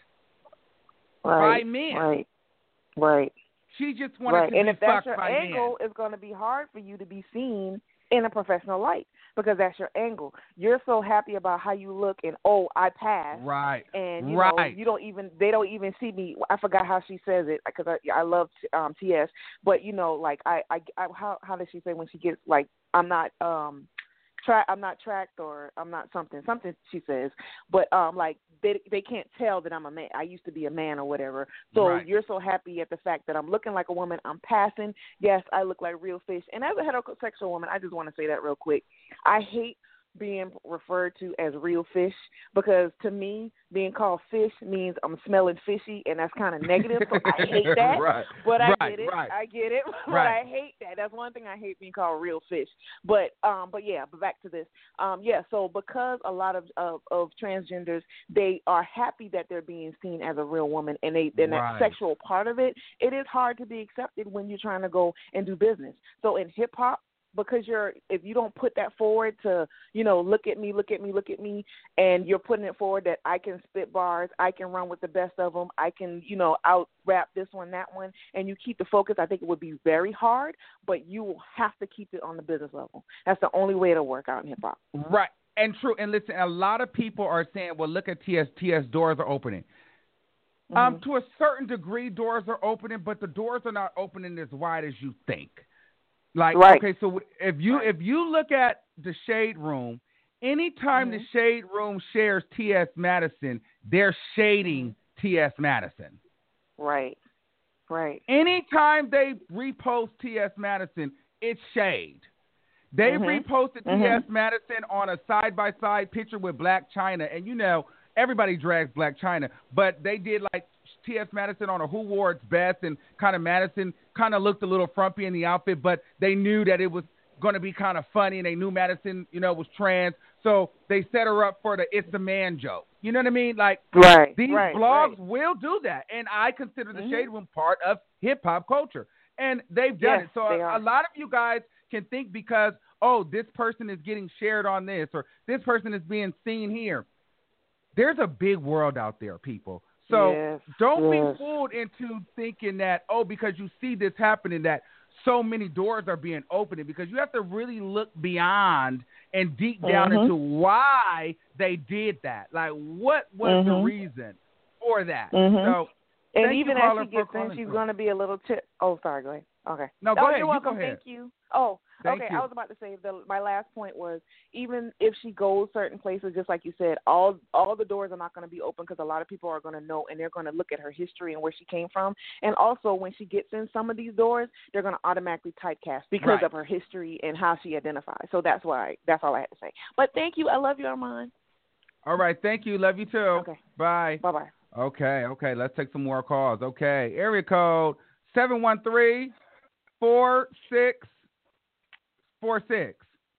S4: Right.
S2: by men.
S4: Right. Right.
S2: She just wanted
S4: Right.
S2: to
S4: And
S2: be
S4: if that's
S2: fucked
S4: your
S2: by
S4: angle,
S2: men.
S4: it's going to be hard for you to be seen in a professional light because that's your angle. You're so happy about how you look and, oh, I passed.
S2: Right.
S4: And you
S2: right.
S4: know, you don't even they don't even see me. I forgot how she says it because I I love um, T S. But you know, like I, I I how how does she say when she gets like I'm not um track I'm not tracked or I'm not something something she says. But um like they they can't tell that I'm a man. I used to be a man or whatever. So
S2: Right.
S4: you're so happy at the fact that I'm looking like a woman. I'm passing. Yes, I look like real fish. And as a heterosexual woman, I just want to say that real quick. I hate being referred to as real fish because to me being called fish means I'm smelling fishy and that's kind of negative, so I hate that.
S2: right.
S4: But I
S2: right.
S4: get it.
S2: Right.
S4: I get it. But
S2: Right.
S4: I hate that. That's one thing I hate being called real fish. But um but yeah, but back to this. Um yeah, so because a lot of of, of transgenders they are happy that they're being seen as a real woman and they and
S2: Right.
S4: that sexual part of it, it is hard to be accepted when you're trying to go and do business. So in hip hop because you're if you don't put that forward to, you know, look at me, look at me, look at me, and you're putting it forward that I can spit bars, I can run with the best of them, I can, you know, out rap this one, that one, and you keep the focus, I think it would be very hard, but you will have to keep it on the business level. That's the only way it'll work out in hip hop.
S2: Right. And true. And listen, a lot of people are saying, well, look at T S. T S doors are opening. Mm-hmm. Um, to a certain degree, doors are opening, but the doors are not opening as wide as you think. Like, right. okay, so if you if you look at the Shade Room, anytime mm-hmm. the Shade Room shares T S. Madison, they're shading T S. Madison.
S4: Right, right.
S2: Anytime they repost T S. Madison, it's shade. They mm-hmm. reposted mm-hmm. T S. Madison on a side-by-side picture with Black China, and you know, everybody drags Black China, but they did like T S. Madison on a Who Wore Its Best, and kind of Madison kind of looked a little frumpy in the outfit, but they knew that it was going to be kind of funny, and they knew Madison, you know, was trans, so they set her up for the "it's a man" joke. You know what I mean? Like,
S4: right,
S2: these
S4: right,
S2: blogs
S4: right.
S2: will do that, and I consider the
S4: mm-hmm.
S2: Shade Room part of hip-hop culture, and they've done
S4: yes,
S2: it. So a, a lot of you guys can think because, oh, this person is getting shared on this, or this person is being seen here. There's a big world out there, people. So
S4: yes,
S2: don't
S4: yes.
S2: be fooled into thinking that, oh, because you see this happening, that so many doors are being opened, because you have to really look beyond and deep down
S4: mm-hmm.
S2: into why they did that. Like, what was
S4: mm-hmm.
S2: the reason for that?
S4: Mm-hmm.
S2: So,
S4: and
S2: thank
S4: even
S2: you,
S4: as she gets
S2: in,
S4: she's going to be a little tip. Oh, sorry, go ahead. Okay.
S2: No, go
S4: oh,
S2: ahead.
S4: You're welcome.
S2: You go ahead.
S4: Thank you. Oh,
S2: Thank
S4: okay.
S2: you.
S4: I was about to say the, my last point was, even if she goes certain places, just like you said, all all the doors are not going to be open, because a lot of people are going to know, and they're going to look at her history and where she came from. And also, when she gets in some of these doors, they're going to automatically typecast because
S2: right.
S4: of her history and how she identifies. So that's why that's all I had to say. But thank you. I love you, Armand.
S2: All right. Thank you. Love you too.
S4: Okay.
S2: Bye.
S4: Bye bye.
S2: Okay. Okay. Let's take some more calls. Okay. Area code seven one three four six. Four six.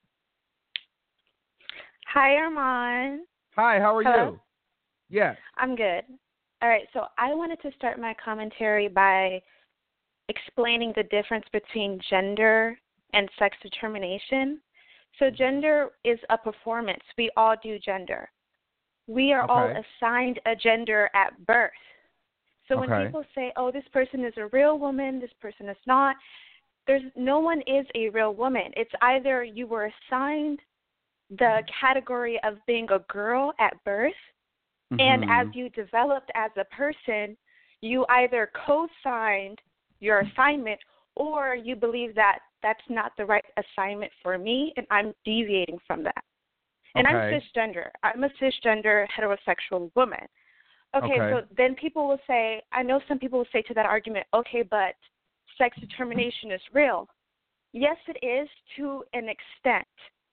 S5: Hi, Armand.
S2: Hi, how are
S5: Hello?
S2: you? Yes.
S5: I'm good. All right, so I wanted to start my commentary by explaining the difference between gender and sex determination. So gender is a performance. We all do gender. We are
S2: okay.
S5: all assigned a gender at birth. So
S2: okay.
S5: when people say, oh, this person is a real woman, this person is not, There's no one is a real woman. It's either you were assigned the category of being a girl at birth, mm-hmm. and as you developed as a person, you either co-signed your assignment, or you believe that that's not the right assignment for me, and I'm deviating from that. And
S2: okay.
S5: I'm cisgender. I'm a cisgender heterosexual woman. Okay,
S2: okay,
S5: so then people will say, I know some people will say to that argument, okay, but sex determination is real. Yes, it is to an extent.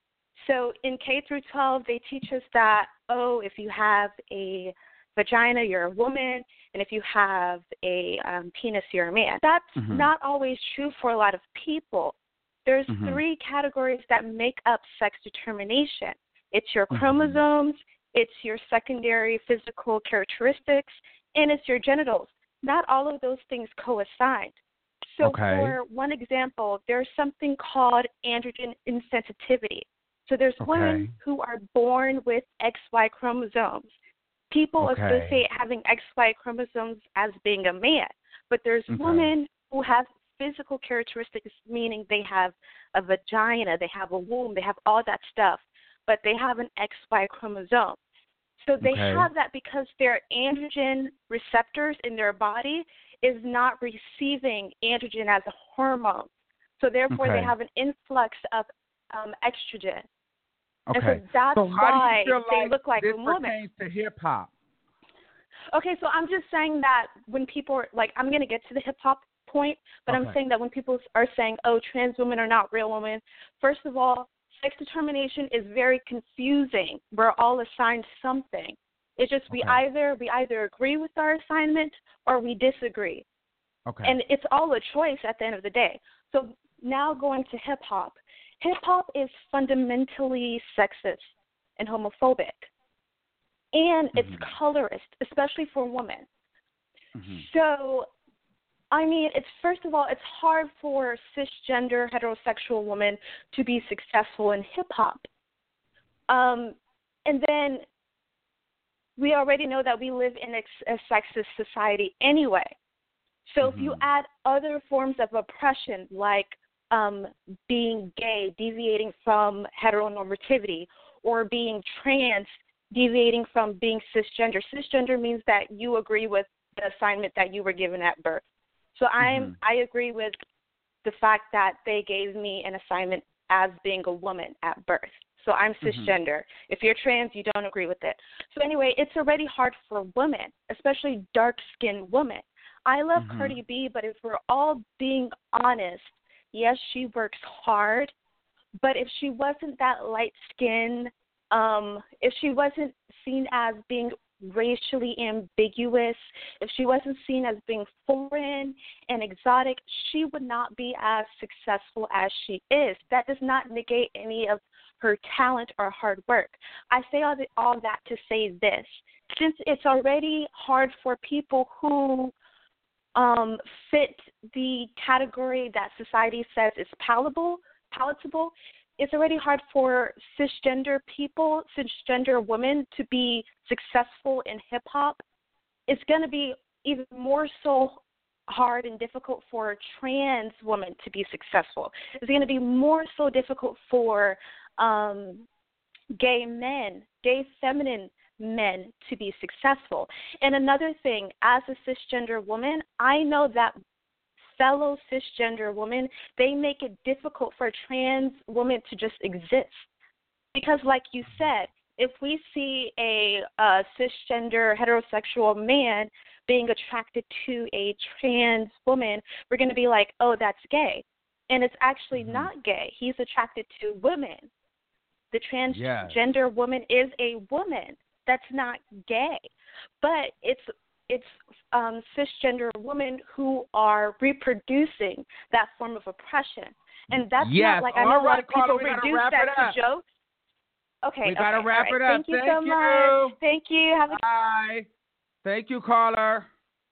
S5: So in K through twelve, they teach us that, oh, if you have a vagina, you're a woman, and if you have a um, penis, you're a man. That's mm-hmm. not always true for a lot of people. There's mm-hmm. three categories that make up sex determination. It's your chromosomes, mm-hmm. it's your secondary physical characteristics, and it's your genitals. Not all of those things coincide. So
S2: okay.
S5: for one example, there's something called androgen insensitivity. So there's
S2: okay.
S5: women who are born with X Y chromosomes. People
S2: okay.
S5: associate having X Y chromosomes as being a man, but there's
S2: okay.
S5: women who have physical characteristics, meaning they have a vagina, they have a womb, they have all that stuff, but they have an X Y chromosome. So they
S2: okay.
S5: have that because their androgen receptors in their body is not receiving androgen as a hormone. So therefore
S2: okay.
S5: they have an influx of um, estrogen.
S2: Okay.
S5: And so that's
S2: so how
S5: why
S2: do you feel
S5: they
S2: like
S5: look like
S2: this
S5: a woman.
S2: pertains to hip hop?
S5: Okay, so I'm just saying that when people are, like, I'm going to get to the hip hop point, but
S2: okay.
S5: I'm saying that when people are saying, oh, trans women are not real women, first of all, sex determination is very confusing. We're all assigned something. It's just we
S2: okay.
S5: either we either agree with our assignment or we disagree.
S2: Okay.
S5: And it's all a choice at the end of the day. So now going to hip hop. Hip hop is fundamentally sexist and homophobic. And it's
S2: mm-hmm.
S5: colorist, especially for women.
S2: Mm-hmm.
S5: So I mean, it's first of all, it's hard for cisgender heterosexual women to be successful in hip hop. Um, and then we already know that we live in a, a sexist society anyway. So mm-hmm. if you add other forms of oppression, like um, being gay, deviating from heteronormativity, or being trans, deviating from being cisgender. Cisgender means that you agree with the assignment that you were given at birth. So I'm, mm-hmm. I agree with the fact that they gave me an assignment as being a woman at birth. So I'm cisgender. Mm-hmm. If you're trans, you don't agree with it. So anyway, it's already hard for women, especially dark-skinned women. I love mm-hmm. Cardi B, but if we're all being honest, yes, she works hard, but if she wasn't that light-skinned, um, if she wasn't seen as being racially ambiguous, if she wasn't seen as being foreign and exotic, she would not be as successful as she is. That does not negate any of her talent or hard work. I say all, the, all that to say this. Since it's already hard for people who um, fit the category that society says is palatable, palatable, it's already hard for cisgender people, cisgender women to be successful in hip-hop. It's going to be even more so hard and difficult for trans women to be successful. It's going to be more so difficult for um, gay men, gay feminine men to be successful. And another thing, as a cisgender woman, I know that fellow cisgender women, they make it difficult for a trans woman to just exist. Because like you said, if we see a, a cisgender heterosexual man being attracted to a trans woman, we're going to be like, oh, that's gay. And it's actually mm-hmm. not gay. He's attracted to women. The transgender yes. woman is a woman. That's not gay. But it's it's um, cisgender women who are reproducing that form of oppression. And that's
S2: yes.
S5: not like, I know
S2: All
S5: a lot
S2: right,
S5: of people
S2: Carla,
S5: reduce that to jokes. Okay,
S2: we
S5: okay.
S2: got to wrap
S5: right.
S2: it up.
S5: Thank you
S2: Thank
S5: so
S2: you.
S5: much. Thank you. Have a
S2: Bye. Thank you, caller.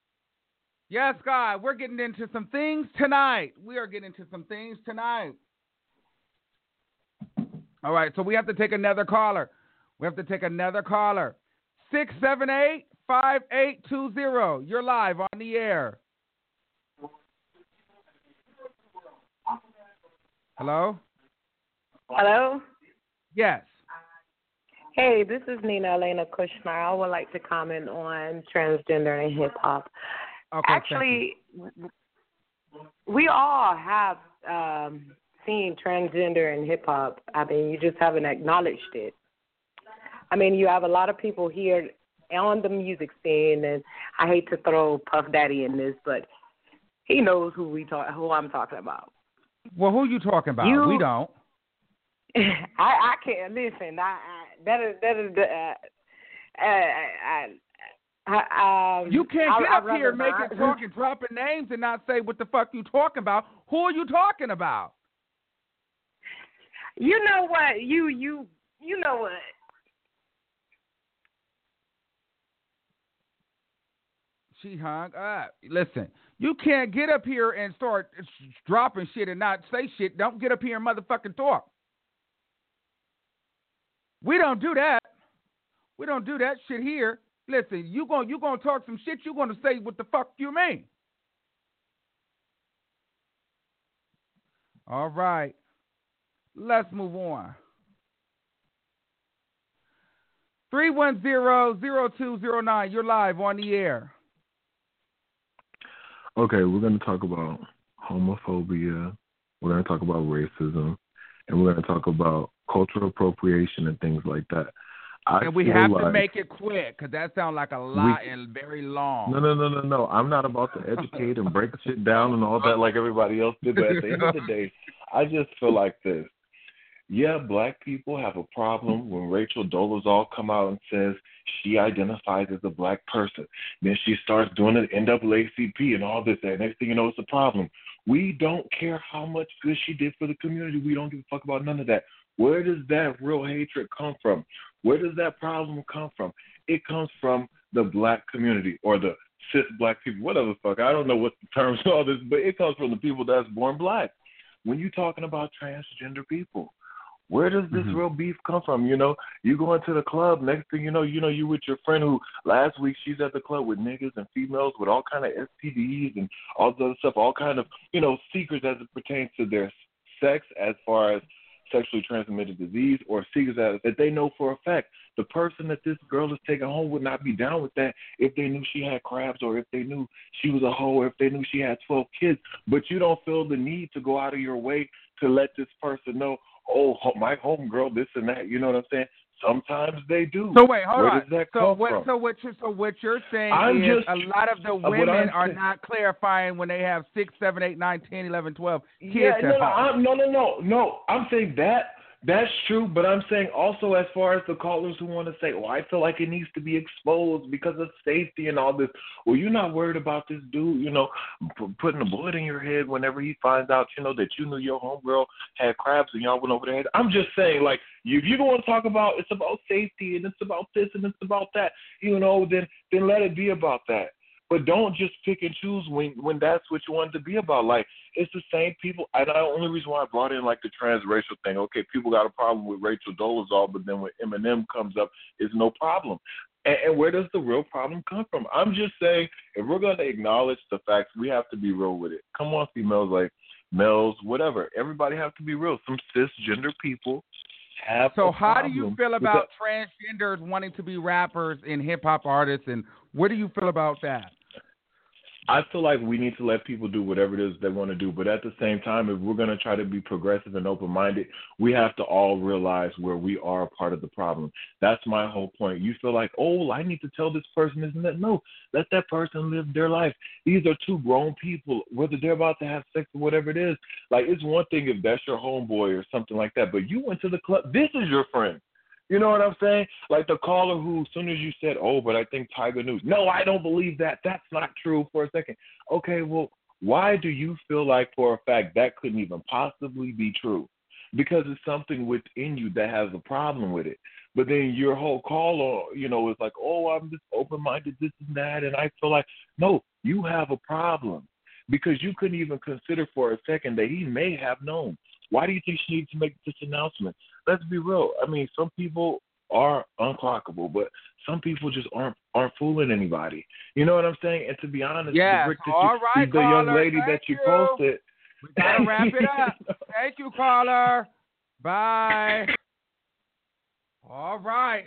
S2: Yes, God, we're getting into some things tonight. We are getting into some things tonight. All right, so we have to take another caller. We have to take another caller. six seven eight, five eight two zero. You're live on the air. Hello?
S6: Hello?
S2: Yes.
S6: Hey, this is Nina Elena Kushner. I would like to comment on transgender and hip-hop.
S2: Okay,
S6: Actually, we all have um, seen transgender and hip-hop. I mean, you just haven't acknowledged it. I mean, you have a lot of people here on the music scene, and I hate to throw Puff Daddy in this, but he knows who we talk, who I'm talking about.
S2: Well, who you talking about?
S6: You,
S2: we don't.
S6: I, I can't listen. I, I that is that is the. Uh, I, I, I, um,
S2: you can't
S6: I,
S2: get
S6: I,
S2: up here and make it talk and dropping names and not say what the fuck you talking about. Who are you talking about?
S6: You know what? You you you know what?
S2: She hung up. Listen, you can't get up here and start dropping shit and not say shit. Don't get up here and motherfucking talk. We don't do that. We don't do that shit here. Listen, you going you gonna talk some shit. You gonna say what the fuck you mean? All right, let's move on. three one zero, zero two zero nine. You're live on the air.
S7: Okay, we're going to talk about homophobia, we're going to talk about racism, and we're going to talk about cultural appropriation and things like that. I
S2: and we have
S7: like
S2: to make it quick, because that sounds like a lot
S7: we,
S2: and very long.
S7: No, no, no, no, no. I'm not about to educate and break shit down and all that like everybody else did, but at the end of the day, I just feel like this. Yeah, black people have a problem when Rachel Dolezal come out and says she identifies as a black person. Then she starts doing the N double A C P and all this. And next thing you know, it's a problem. We don't care how much good she did for the community. We don't give a fuck about none of that. Where does that real hatred come from? Where does that problem come from? It comes from the black community or the cis black people, whatever the fuck. I don't know what the terms are, all this, but it comes from the people that's born black. When you're talking about transgender people, where does this mm-hmm. real beef come from? You know, you go into the club, next thing you know, you know, you with your friend who last week she's at the club with niggas and females with all kind of S T Ds and all this other stuff, all kind of, you know, secrets as it pertains to their sex as far as sexually transmitted disease, or secrets that, that they know for a fact. The person that this girl is taking home would not be down with that if they knew she had crabs, or if they knew she was a hoe, or if they knew she had twelve kids. But you don't feel the need to go out of your way to let this person know, oh, my homegirl, this and that. You know what I'm saying? Sometimes they do.
S2: So wait, hold
S7: Where
S2: on.
S7: Does that
S2: so
S7: come
S2: what?
S7: from?
S2: So what? You, so what you're saying
S7: I'm
S2: is
S7: just,
S2: a lot of the women are
S7: saying,
S2: not clarifying when they have six, seven, eight, nine, ten, eleven, twelve kids.
S7: Yeah, no,
S2: at
S7: no,
S2: home.
S7: I'm, no, no, no, no. I'm saying that. That's true, but I'm saying also as far as the callers who want to say, oh, I feel like it needs to be exposed because of safety and all this. Well, you're not worried about this dude, you know, p- putting a bullet in your head whenever he finds out, you know, that you knew your homegirl had crabs and y'all went over there. I'm just saying, like, if you're going to talk about it's about safety and it's about this and it's about that, you know, then then let it be about that. But don't just pick and choose when, when that's what you want it to be about. Like, it's the same people. And the only reason why I brought in, like, the transracial thing, okay, people got a problem with Rachel Dolezal, but then when Eminem comes up, it's no problem. And, and where does the real problem come from? I'm just saying, if we're going to acknowledge the facts, we have to be real with it. Come on, females, like, males, whatever. Everybody have to be real. Some cisgender people have
S2: So
S7: a
S2: how do you feel about
S7: that.
S2: transgenders wanting to be rappers and hip-hop artists, and what do you feel about that?
S7: I feel like we need to let people do whatever it is they want to do. But at the same time, if we're going to try to be progressive and open-minded, we have to all realize where we are a part of the problem. That's my whole point. You feel like, oh, well, I need to tell this person isn't that. No, let that person live their life. These are two grown people, whether they're about to have sex or whatever it is. Like, it's one thing if that's your homeboy or something like that, but you went to the club. This is your friend. You know what I'm saying? Like the caller who, as soon as you said, oh, but I think Tiger News. No, I don't believe that. That's not true for a second. Okay, well, why do you feel like for a fact that couldn't even possibly be true? Because it's something within you that has a problem with it. But then your whole caller, you know, is like, oh, I'm just open-minded, this and that. And I feel like, no, you have a problem because you couldn't even consider for a second that he may have known. Why do you think she needs to make this announcement? Let's be real. I mean, some people are unclockable, but some people just aren't aren't fooling anybody. You know what I'm saying? And to be honest,
S2: yes.
S7: the, Rick, that
S2: All
S7: you,
S2: right,
S7: the young
S2: caller.
S7: lady
S2: Thank
S7: that you,
S2: you
S7: posted.
S2: We gotta wrap it up. Thank you, caller. Bye. All right.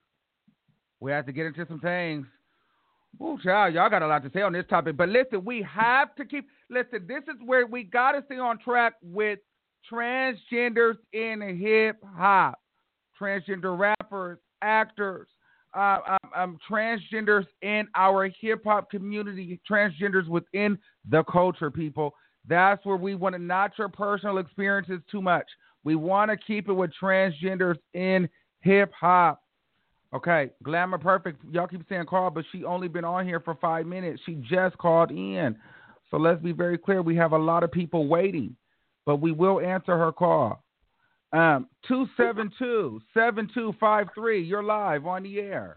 S2: We have to get into some things. Oh, child, y'all got a lot to say on this topic. But listen, we have to keep. Listen, this is where we gotta stay on track with transgenders in hip hop, transgender rappers, actors, uh, um, um, transgenders in our hip hop community, transgenders within the culture, people. That's where we want to not your personal experiences too much. We want to keep it with transgenders in hip hop. Okay, Glamour Perfect. Y'all keep saying call, but she only been on here for five minutes. She just called in. So let's be very clear. We have a lot of people waiting. But we will answer her call. Um, two seven two, seven two five three. You're live on the air.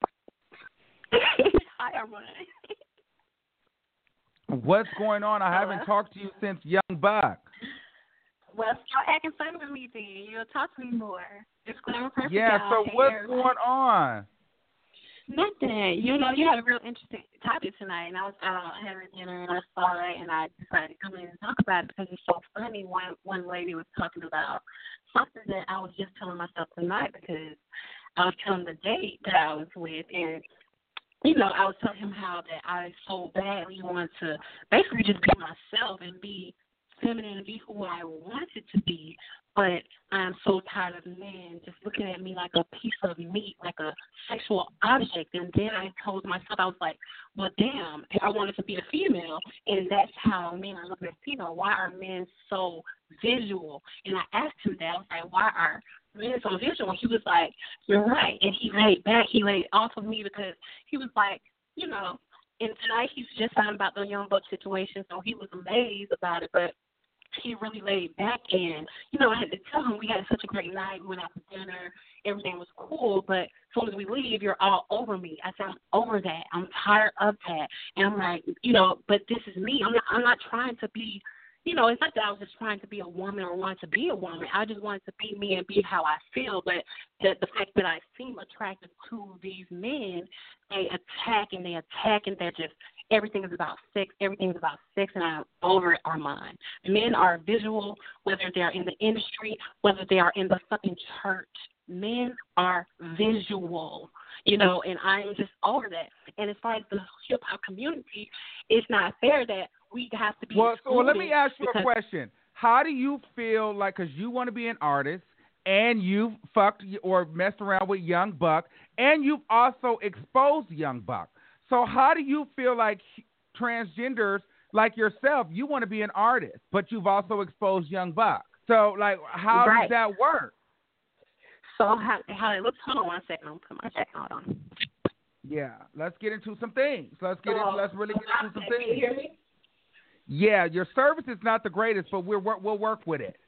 S8: Hi, everyone.
S2: What's going on? I
S8: Hello?
S2: haven't talked to you since Young Buck.
S8: Well, start acting fun with me then. You'll talk to me more. It's Glamour Perfect.
S2: Yeah,
S8: y'all.
S2: so
S8: Hey,
S2: what's
S8: everybody.
S2: going on?
S8: Nothing. You know, you had a real interesting topic tonight, and I was out having dinner, and I saw it, and I decided to come in and talk about it because it's so funny. One one lady was talking about something that I was just telling myself tonight because I was telling the date that I was with, and you know, I was telling him how that I so badly wanted to basically just be myself and be feminine and be who I wanted to be. But I'm so tired of men just looking at me like a piece of meat, like a sexual object. And then I told myself, I was like, well, damn, I wanted to be a female. And that's how men are looking at female. Why are men so visual? And I asked him that. I was like, why are men so visual? And he was like, you're right. And he laid back. He laid off of me because he was like, you know, and tonight he's just found about the Young Buck situation. So he was amazed about it. But he really laid back, and, you know, I had to tell him we had such a great night. We went out to dinner. Everything was cool, but as soon as we leave, you're all over me. I said, I'm over that. I'm tired of that. And I'm like, you know, but this is me. I'm not, I'm not trying to be, you know, it's not that I was just trying to be a woman or wanted to be a woman. I just wanted to be me and be how I feel. But the, the fact that I seem attractive to these men, they attack and they attack and they're just, everything is about sex. Everything is about sex, and I'm over it, Armand. Men are visual, whether they're in the industry, whether they are in the fucking church. Men are visual, you know, and I'm just over that. And as far as the hip hop community, it's not fair that we have to be.
S2: Well, so well, let me ask you
S8: because,
S2: a question. How do you feel like, because you want to be an artist and you've fucked or messed around with Young Buck and you've also exposed Young Buck. So how do you feel like transgenders like yourself, you want to be an artist, but you've also exposed Young Buck? So, like, how
S8: right.
S2: does that work?
S8: So how, how it looks, hold on one second, I'm putting my jacket on.
S2: Yeah, let's get into some things. Let's get
S8: so,
S2: into, let's really get into some
S8: can
S2: things.
S8: you hear me?
S2: Yeah, your service is not the greatest, but we're, we'll work with it.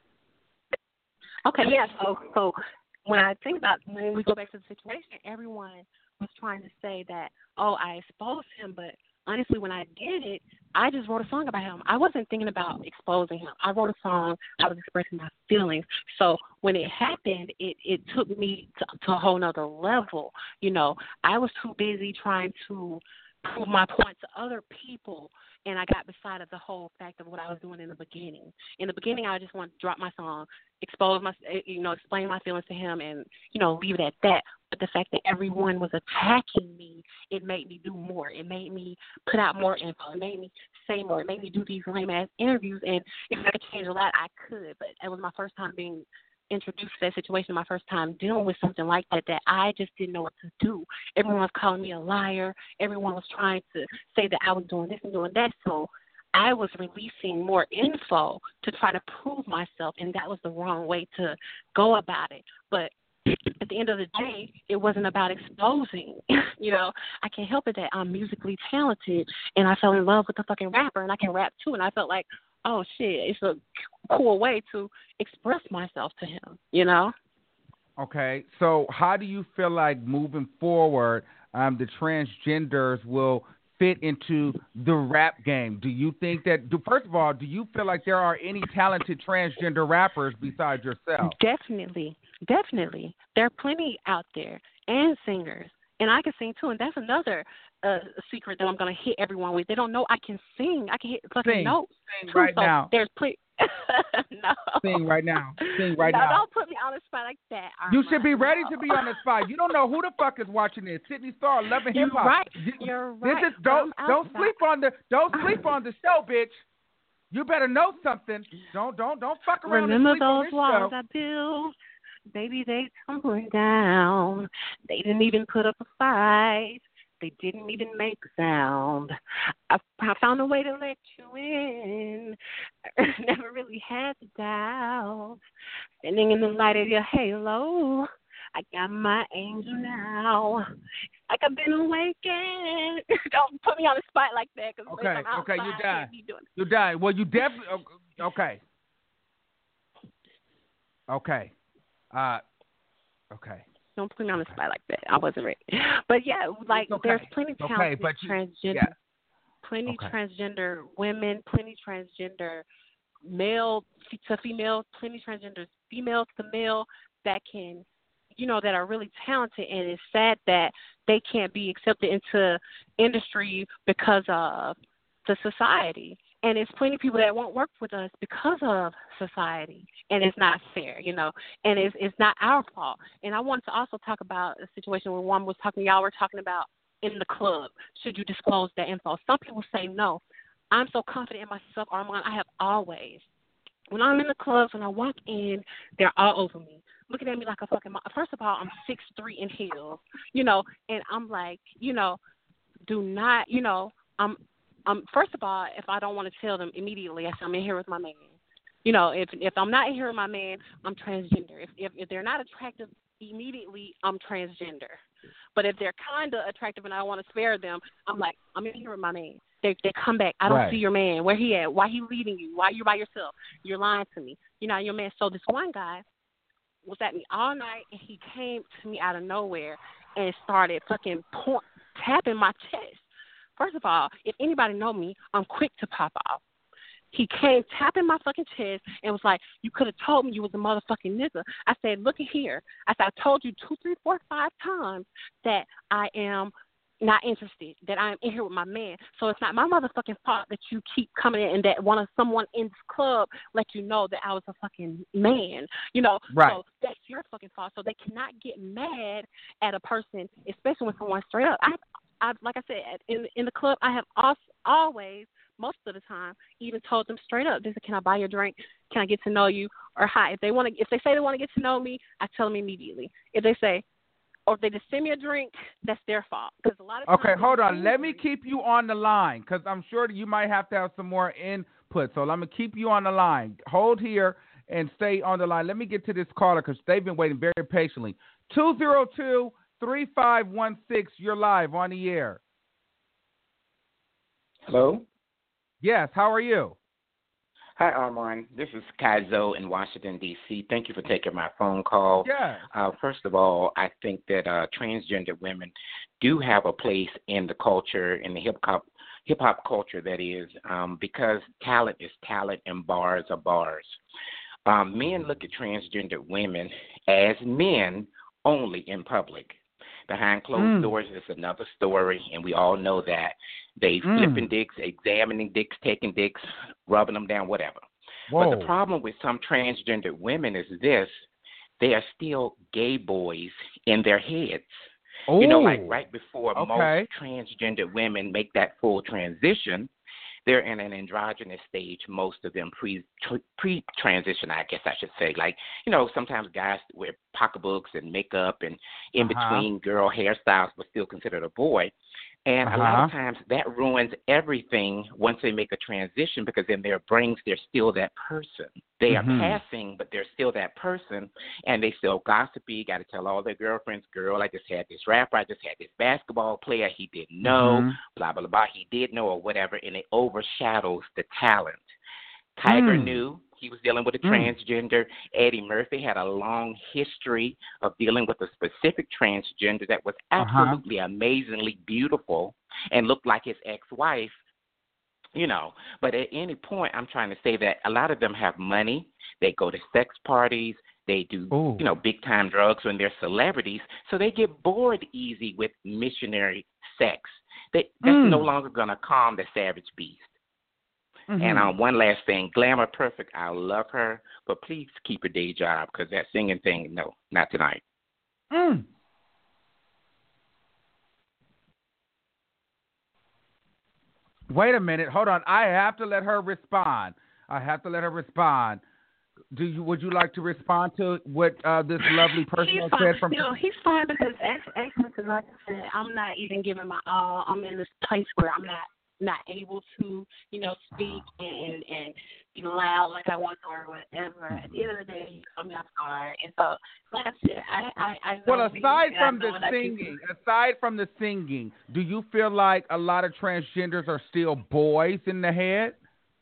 S8: Okay, yeah, so, so when I think about, when we go back to the situation, everyone was trying to say that, oh, I exposed him, but honestly, when I did it, I just wrote a song about him. I wasn't thinking about exposing him. I wrote a song. I was expressing my feelings. So when it happened, it, it took me to, to a whole nother level. You know, I was too busy trying to prove my point to other people, and I got beside of the whole fact of what I was doing in the beginning. In the beginning, I just wanted to drop my song, expose my, you know, explain my feelings to him, and, you know, leave it at that. But the fact that everyone was attacking me, it made me do more. It made me put out more info. It made me say more. It made me do these lame-ass interviews. And if I could change a lot, I could. But it was my first time being introduced to that situation, my first time dealing with something like that, that I just didn't know what to do. Everyone was calling me a liar. Everyone was trying to say that I was doing this and doing that. So I was releasing more info to try to prove myself, and that was the wrong way to go about it. But at the end of the day, it wasn't about exposing. You know, I can't help it that I'm musically talented, and I fell in love with the fucking rapper, and I can rap too, and I felt like, oh, shit, it's a cool way to express myself to him, you know?
S2: Okay, so how do you feel like moving forward um, the transgenders will fit into the rap game? Do you think that, do, first of all, do you feel like there are any talented transgender rappers besides yourself?
S8: Definitely, definitely. There are plenty out there, and singers. And I can sing too, and that's another uh, secret that I'm going to hit everyone with. They don't know I can sing. I can hit fucking
S2: sing.
S8: notes.
S2: Sing
S8: too,
S2: right
S8: so
S2: now.
S8: There's plenty. No.
S2: Sing right now. Sing right
S8: no,
S2: now.
S8: Don't put me on the spot like that.
S2: You
S8: Armand.
S2: should be ready
S8: no.
S2: to be on the spot. You don't know who the fuck is watching this. Sydney Star, Loving
S8: You're
S2: Hip Hop.
S8: right.
S2: You,
S8: You're
S2: this
S8: right.
S2: Is, don't
S8: I'm
S2: don't
S8: outside.
S2: sleep on the don't sleep on the show, bitch. You better know something. Don't don't don't fuck around
S8: Remember
S2: and sleep on
S8: those
S2: this
S8: walls
S2: show.
S8: I built? Baby, they tumbling down. They didn't even put up a fight. They didn't even make a sound. I, I found a way to let you in. Never really had to doubt. Standing in the light of your halo, I got my angel now. Like I've been awakened. Don't put me on the spot like that. Cause
S2: Okay,
S8: I'm outside,
S2: okay, you
S8: I
S2: die.
S8: can't be doing it.
S2: You die. Well, you definitely okay. Okay. Uh, okay.
S8: Don't put me on the spot like that. I wasn't ready. But yeah, like
S2: okay.
S8: there's plenty of
S2: okay,
S8: talented
S2: but you,
S8: transgender,
S2: yeah.
S8: plenty
S2: Okay.
S8: transgender women, plenty transgender male to female, plenty transgender female to male that can, you know, that are really talented. And it's sad that they can't be accepted into industry because of the society. And it's plenty of people that won't work with us because of society, and it's not fair, you know. And it's it's not our fault. And I wanted to also talk about a situation where one was talking, y'all were talking about in the club. Should you disclose that info? Some people say no. I'm so confident in myself, Armand. I have always. When I'm in the clubs, when I walk in, they're all over me, looking at me like a fucking. First of all, I'm six three in heels, you know, and I'm like, you know, do not, you know, I'm. Um, first of all, if I don't want to tell them immediately, I say I'm in here with my man. You know, if if I'm not in here with my man, I'm transgender. If if, if they're not attractive immediately, I'm transgender. But if they're kind of attractive and I want to spare them, I'm like, I'm in here with my man. They they come back. I don't
S2: Right.
S8: see your man. Where he at? Why he leaving you? Why you by yourself? You're lying to me. You're not your man. So this one guy was at me all night, and he came to me out of nowhere and started fucking point, tapping my chest. First of all, if anybody know me, I'm quick to pop off. He came tapping my fucking chest and was like, you could have told me you was a motherfucking nigga. I said, look at here. I said, I told you two, three, four, five times that I am not interested, that I'm in here with my man. So it's not my motherfucking fault that you keep coming in and that one of someone in this club let you know that I was a fucking man. You know,
S2: Right.
S8: so that's your fucking fault. So they cannot get mad at a person, especially when someone's straight up. I, I like I said, in in the club, I have also, always, most of the time, even told them straight up, they said, can I buy your drink? Can I get to know you? Or hi. If they want to, if they say they want to get to know me, I tell them immediately. If they say, or if they just send me a drink, that's their fault. Because a lot of times
S2: Okay, hold on. Let me keep you on the line because I'm sure that you might have to have some more input. So I'm going to keep you on the line. Hold here and stay on the line. Let me get to this caller because they've been waiting very patiently. two zero two, three five one six, you're live on the air.
S9: Hello?
S2: Yes, how are you?
S9: Hi, Armand. This is Kaizo in Washington, D C Thank you for taking my phone call.
S2: Yeah.
S9: Uh, first of all, I think that uh, transgender women do have a place in the culture, in the hip-hop hip-hop culture, that is, um, because talent is talent and bars are bars. Um, men look at transgender women as men only in public. Behind closed
S2: Mm.
S9: doors is another story, and we all know that. They
S2: Mm.
S9: flipping dicks, examining dicks, taking dicks, rubbing them down, whatever.
S2: Whoa.
S9: But the problem with some transgender women is this: they are still gay boys in their heads.
S2: Ooh.
S9: You know, like right before
S2: Okay.
S9: most transgender women make that full transition, they're in an androgynous stage, most of them pre pre transition, I guess I should say. Like, you know, sometimes guys wear pocketbooks and makeup and in
S2: Uh-huh.
S9: between girl hairstyles, but still considered a boy. And a lot of
S2: Uh-huh.
S9: times that ruins everything once they make a transition, because in their brains they're still that person. They
S2: Mhm.
S9: are passing, but they're still that person, and they still gossipy, got to tell all their girlfriends, girl, I just had this rapper, I just had this basketball player, he didn't know,
S2: Mhm.
S9: blah, blah, blah, he did know, or whatever, and it overshadows the talent. Tiger
S2: Mm.
S9: knew he was dealing with a
S2: Mm.
S9: transgender. Eddie Murphy had a long history of dealing with a specific transgender that was
S2: Uh-huh.
S9: absolutely amazingly beautiful and looked like his ex-wife, you know. But at any point, I'm trying to say that a lot of them have money. They go to sex parties. They do,
S2: Ooh.
S9: you know, big-time drugs when they're celebrities. So they get bored easy with missionary sex. They, that's
S2: Mm.
S9: no longer going to calm the savage beast.
S2: Mhm.
S9: And um, one last thing, Glamour Perfect, I love her, but please keep her day job, because that singing thing, no, not tonight.
S2: Mm. Wait a minute. Hold on. I have to let her respond. I have to let her respond. Do you? Would you like to respond to what uh, this lovely person
S8: He's
S2: has
S8: fine.
S2: said from?
S8: You know, he's fine because actually, because like I said, I'm not even giving my all. I'm in this place where I'm not not able to, you know, speak and and, and be loud like I want or whatever. At the end of the day, you come out guard. And so, like I said, I I, I know
S2: Well,
S8: me,
S2: aside
S8: and
S2: from
S8: I know
S2: the
S8: what I can
S2: singing, aside from the singing, do you feel like a lot of transgenders are still boys in the head?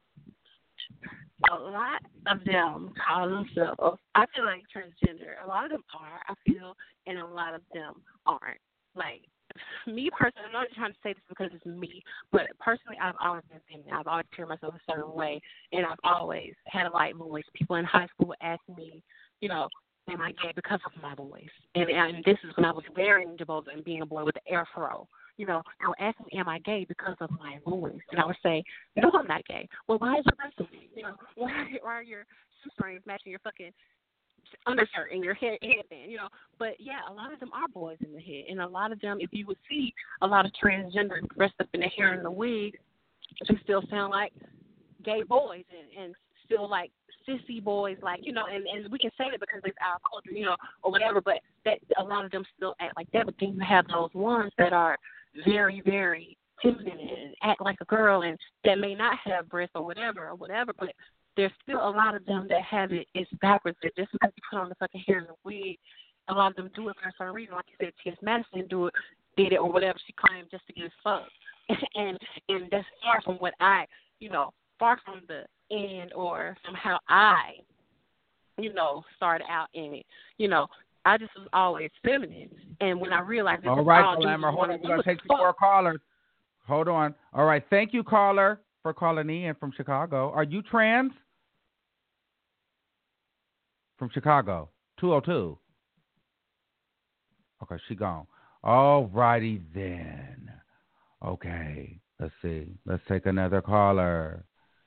S8: A lot of them call themselves, I feel like transgender. A lot of them are, I feel, and a lot of them aren't. Like, me personally, I'm not trying to say this because it's me, but personally, I've always been feminine. I've always carried myself a certain way, and I've always had a light voice. People in high school would ask me, you know, am I gay because of my voice? And, and this is when I was wearing jabos and being a boy with the afro. You know, they would ask me, am I gay because of my voice? And I would say, no, I'm not gay. Well, why is your rest of me? You know, why, why are your shoestrings matching your fucking undershirt and your hair headband? You know, but yeah, a lot of them are boys in the head, and a lot of them, if you would see a lot of transgender dressed up in the hair and the wig, they still sound like gay boys and, and still like sissy boys, like, you know, and, and we can say that because it's our culture, you know, or whatever, but that a lot of them still act like that. But then you have those ones that are very, very feminine and act like a girl, and that may not have breasts or whatever or whatever, but there's still a lot of them that have it, it's backwards. That just because you put on the fucking hair and the wig, a lot of them do it for a certain reason. Like you said, T S Madison do it, did it or whatever she claimed just to get fucked. and and that's far from what I, you know, far from the end or from how I, you know, started out in it. You know, I just was always feminine. And when I realized that
S2: all right,
S8: all
S2: Glamour, hold on, we're going to take
S8: fuck.
S2: two more callers. Hold on. All right, thank you, caller, for calling in from Chicago. Are you trans? From Chicago, two oh two. Okay, she gone. All righty then. Okay, let's see. Let's take another caller.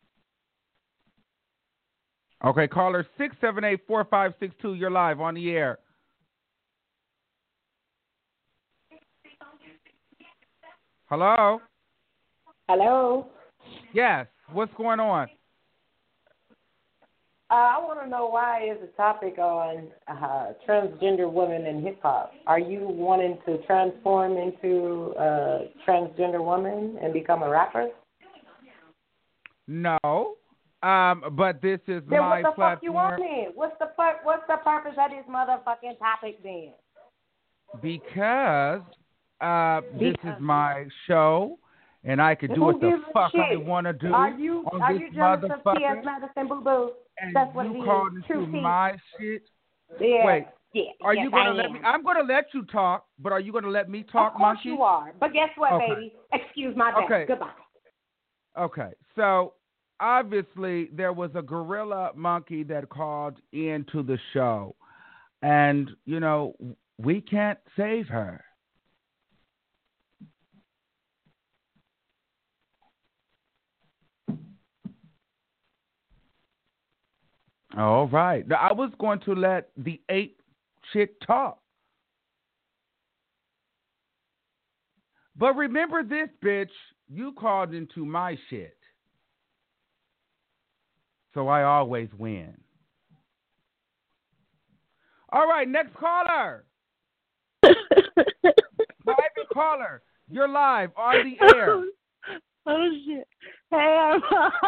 S2: Okay, caller six seven eight, four five six two. You're live on the air. Hello?
S6: Hello?
S2: Yes, what's going on?
S6: Uh, I want to know why is the topic on uh, transgender women in hip hop. Are you wanting to transform into a transgender woman and become a rapper?
S2: No, um, but this is
S6: then
S2: my
S6: what the
S2: platform.
S6: fuck you want it? What's the pu- What's the purpose of this motherfucking topic then?
S2: Because uh, this is my show, and I can do what the fuck I want to do.
S6: Are you
S2: on
S6: Are
S2: this
S6: you jealous of T S
S2: motherfucker.
S6: Madison Boo Boo?
S2: And
S6: That's what
S2: you
S6: it
S2: called
S6: is.
S2: into
S6: True
S2: my shit.
S6: Yeah.
S2: Wait.
S6: Yeah.
S2: Are
S6: yes,
S2: you gonna
S6: I
S2: let
S6: am.
S2: me? I'm gonna let you talk, but are you gonna let me talk,
S6: Of course
S2: monkey?
S6: you are. But guess what,
S2: Okay.
S6: baby? Excuse my bad.
S2: Okay.
S6: Goodbye.
S2: Okay. So obviously there was a gorilla monkey that called into the show, and you know we can't save her. All right. Now, I was going to let the ape chick talk. But remember this, bitch. You called into my shit. So I always win. All right, next caller. Private caller. You're live on the air.
S10: Oh, shit. Hey, I'm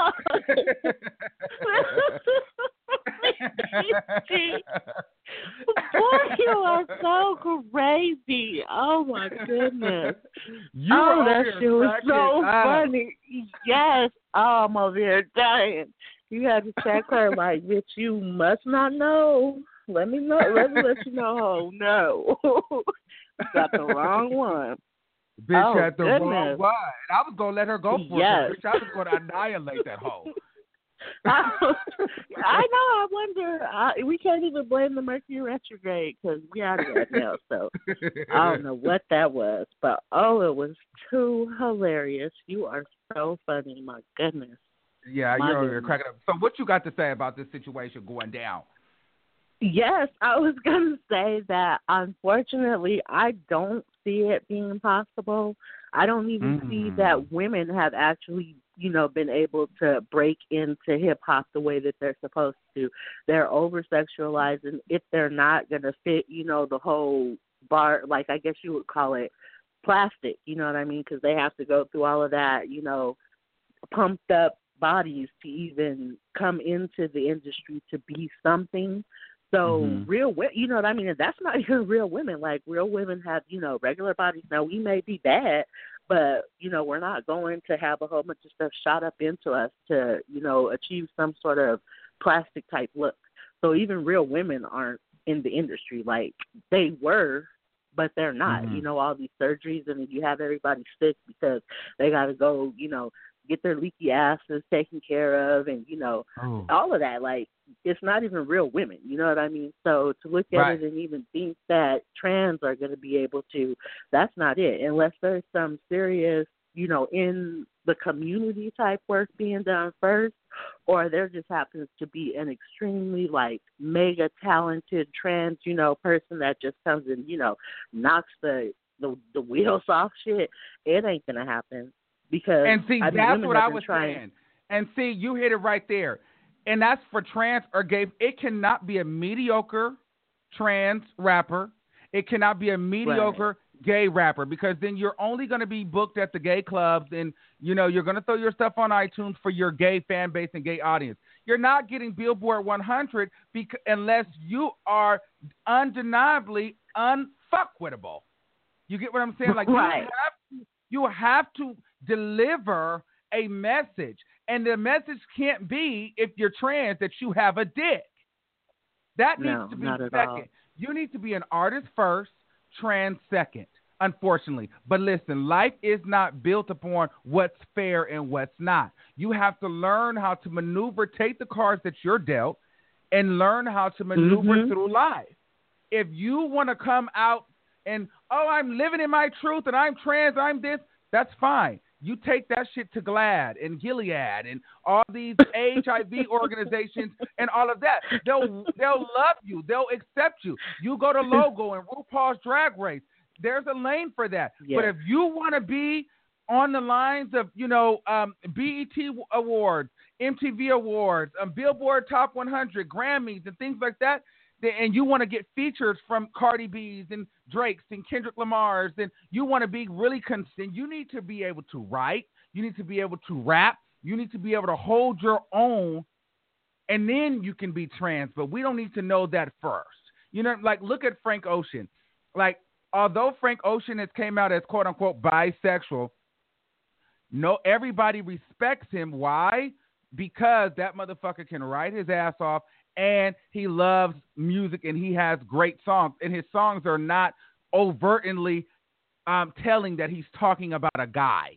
S10: Boy, you are so crazy. Oh, my goodness.
S2: You
S10: oh,
S2: were
S10: that
S2: over
S10: shit
S2: here
S10: was
S2: cracking
S10: so
S2: up.
S10: funny. Yes. Oh, I'm over here dying. You had to check her like, bitch, you must not know. Let me know. Let me let you know. Oh, no. You got the wrong one.
S2: Bitch
S10: oh,
S2: had the
S10: goodness.
S2: wrong one. I was going to let her go for
S10: yes.
S2: it. Bitch, I was going to annihilate that hoe.
S10: I, I know. I wonder. I, we can't even blame the Mercury retrograde because we out of that now. So I don't know what that was, but oh, it was too hilarious. You are so funny. My goodness.
S2: Yeah,
S10: My
S2: you're,
S10: goodness.
S2: you're cracking up. So what you got to say about this situation going down?
S10: Yes, I was going to say that unfortunately I don't see it being possible. I don't even
S2: mm.
S10: see that women have actually, you know, been able to break into hip-hop the way that they're supposed to. They're over-sexualizing. If they're not going to fit, you know, the whole bar, like I guess you would call it plastic, you know what I mean, because they have to go through all of that, you know, pumped up bodies to even come into the industry to be something. So
S2: mm-hmm.
S10: real, you know what I mean? And that's not even real women. Like real women have, you know, regular bodies. Now we may be bad, but you know we're not going to have a whole bunch of stuff shot up into us to, you know, achieve some sort of plastic type look. So even real women aren't in the industry. Like they were, but they're not.
S2: Mm-hmm.
S10: You know, all these surgeries and you have everybody sick because they got to go, you know, get their leaky asses taken care of, and you know,
S2: oh.
S10: all of that. Like it's not even real women, you know what I mean? So to look at
S2: right.
S10: it and even think that trans are going to be able to, that's not it. Unless there's some serious, you know, in the community type work being done first, or there just happens to be an extremely like mega talented trans, you know, person that just comes and, you know, knocks the the, the wheels off shit. It ain't gonna happen. Because
S2: and see,
S10: I mean,
S2: that's what I was
S10: trying.
S2: saying. And see, you hit it right there. And that's for trans or gay. It cannot be a mediocre trans rapper. It cannot be a mediocre gay rapper, because then you're only going to be booked at the gay clubs, and you know you're going to throw your stuff on iTunes for your gay fan base and gay audience. You're not getting Billboard one hundred because, unless you are undeniably unfuckwittable. You get what I'm saying? Like
S10: right.
S2: you have to, you have to deliver a message, and the message can't be, if you're trans, that you have a dick. That needs
S10: no,
S2: to be
S10: not at
S2: second.
S10: all.
S2: You need to be an artist first, trans second, unfortunately. But listen, life is not built upon what's fair and what's not. You have to learn how to maneuver, take the cards that you're dealt, and learn how to maneuver
S10: mm-hmm.
S2: through life. If you want to come out and, oh, I'm living in my truth and I'm trans, I'm this, that's fine. You take that shit to GLAAD and Gilead and all these H I V organizations and all of that. They'll they'll love you. They'll accept you. You go to Logo and RuPaul's Drag Race. There's a lane for that.
S10: Yes.
S2: But if you want to be on the lines of, you know, um, B E T Awards, M T V Awards, um, Billboard Top one hundred, Grammys, and things like that, and you want to get features from Cardi B's and Drake's and Kendrick Lamar's, and you want to be really consistent, you need to be able to write, you need to be able to rap, you need to be able to hold your own, and then you can be trans. But we don't need to know that first. You know, like, look at Frank Ocean. Like, although Frank Ocean has came out as quote-unquote bisexual, no, everybody respects him. Why? Because that motherfucker can write his ass off, and he loves music, and he has great songs. And his songs are not overtly um, telling that he's talking about a guy.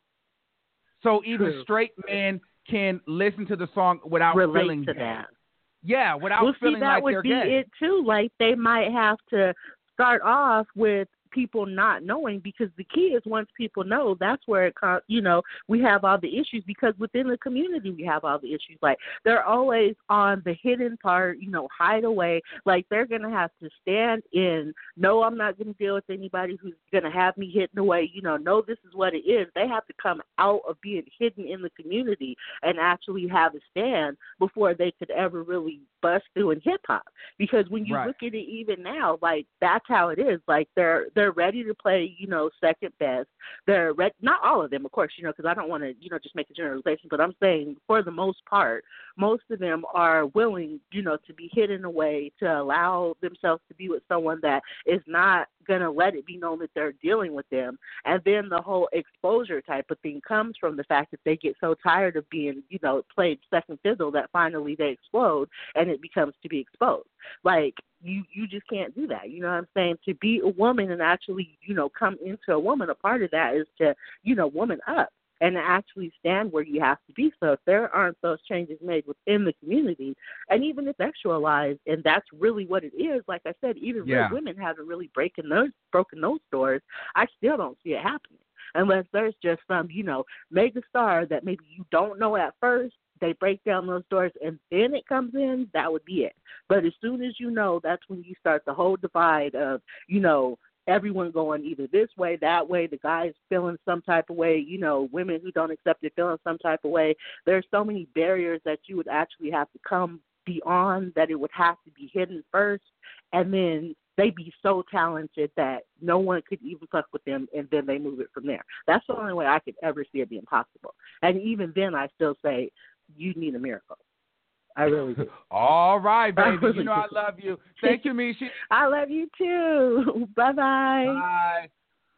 S2: So even
S10: True.
S2: straight men can listen to the song without
S10: relate
S2: feeling
S10: to
S2: gay.
S10: that.
S2: Yeah, without
S10: well,
S2: feeling
S10: see, that
S2: like
S10: would
S2: they're
S10: be
S2: gay.
S10: it too. Like, they might have to start off with people not knowing, because the key is, once people know, that's where it com- you know we have all the issues, because within the community we have all the issues. Like, they're always on the hidden part, you know, hide away. Like, they're gonna have to stand in, no, I'm not gonna deal with anybody who's gonna have me hidden away, you know, no, this is what it is. They have to come out of being hidden in the community and actually have a stand before they could ever really bust through in hip hop. Because when you
S2: Right.
S10: look at it even now, like, that's how it is. Like, they're they're ready to play, you know, second best. They're re- not all of them, of course, you know, because I don't want to, you know, just make a generalization, but I'm saying for the most part, most of them are willing, you know, to be hidden away, to allow themselves to be with someone that is not going to let it be known that they're dealing with them. And then the whole exposure type of thing comes from the fact that they get so tired of being, you know, played second fiddle that finally they explode and it becomes to be exposed. Like, you, you just can't do that. You know what I'm saying? To be a woman and actually, you know, come into a woman, a part of that is to, you know, woman up and to actually stand where you have to be. So if there aren't those changes made within the community, and even if sexualized, and that's really what it is, like I said, even
S2: Yeah.
S10: real women haven't really breaking those, broken those doors, I still don't see it happening. Unless there's just some, you know, mega star that maybe you don't know at first, they break down those doors and then it comes in, that would be it. But as soon as you know, that's when you start the whole divide of, you know, everyone going either this way, that way, the guys feeling some type of way, you know, women who don't accept it feeling some type of way. There's so many barriers that you would actually have to come beyond, that it would have to be hidden first, and then they be so talented that no one could even fuck with them, and then they move it from there. That's the only way I could ever see it being possible. And even then, I still say you need a miracle. I really do.
S2: All right, baby.
S10: really
S2: You know I
S10: do.
S2: love you. Thank you, Mishi.
S10: I love you too. Bye-bye.
S2: Bye.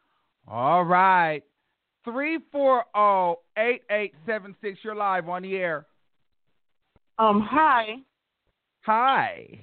S2: All right. three four zero, eight eight seven six. You're live on the air.
S11: Um, hi.
S2: Hi.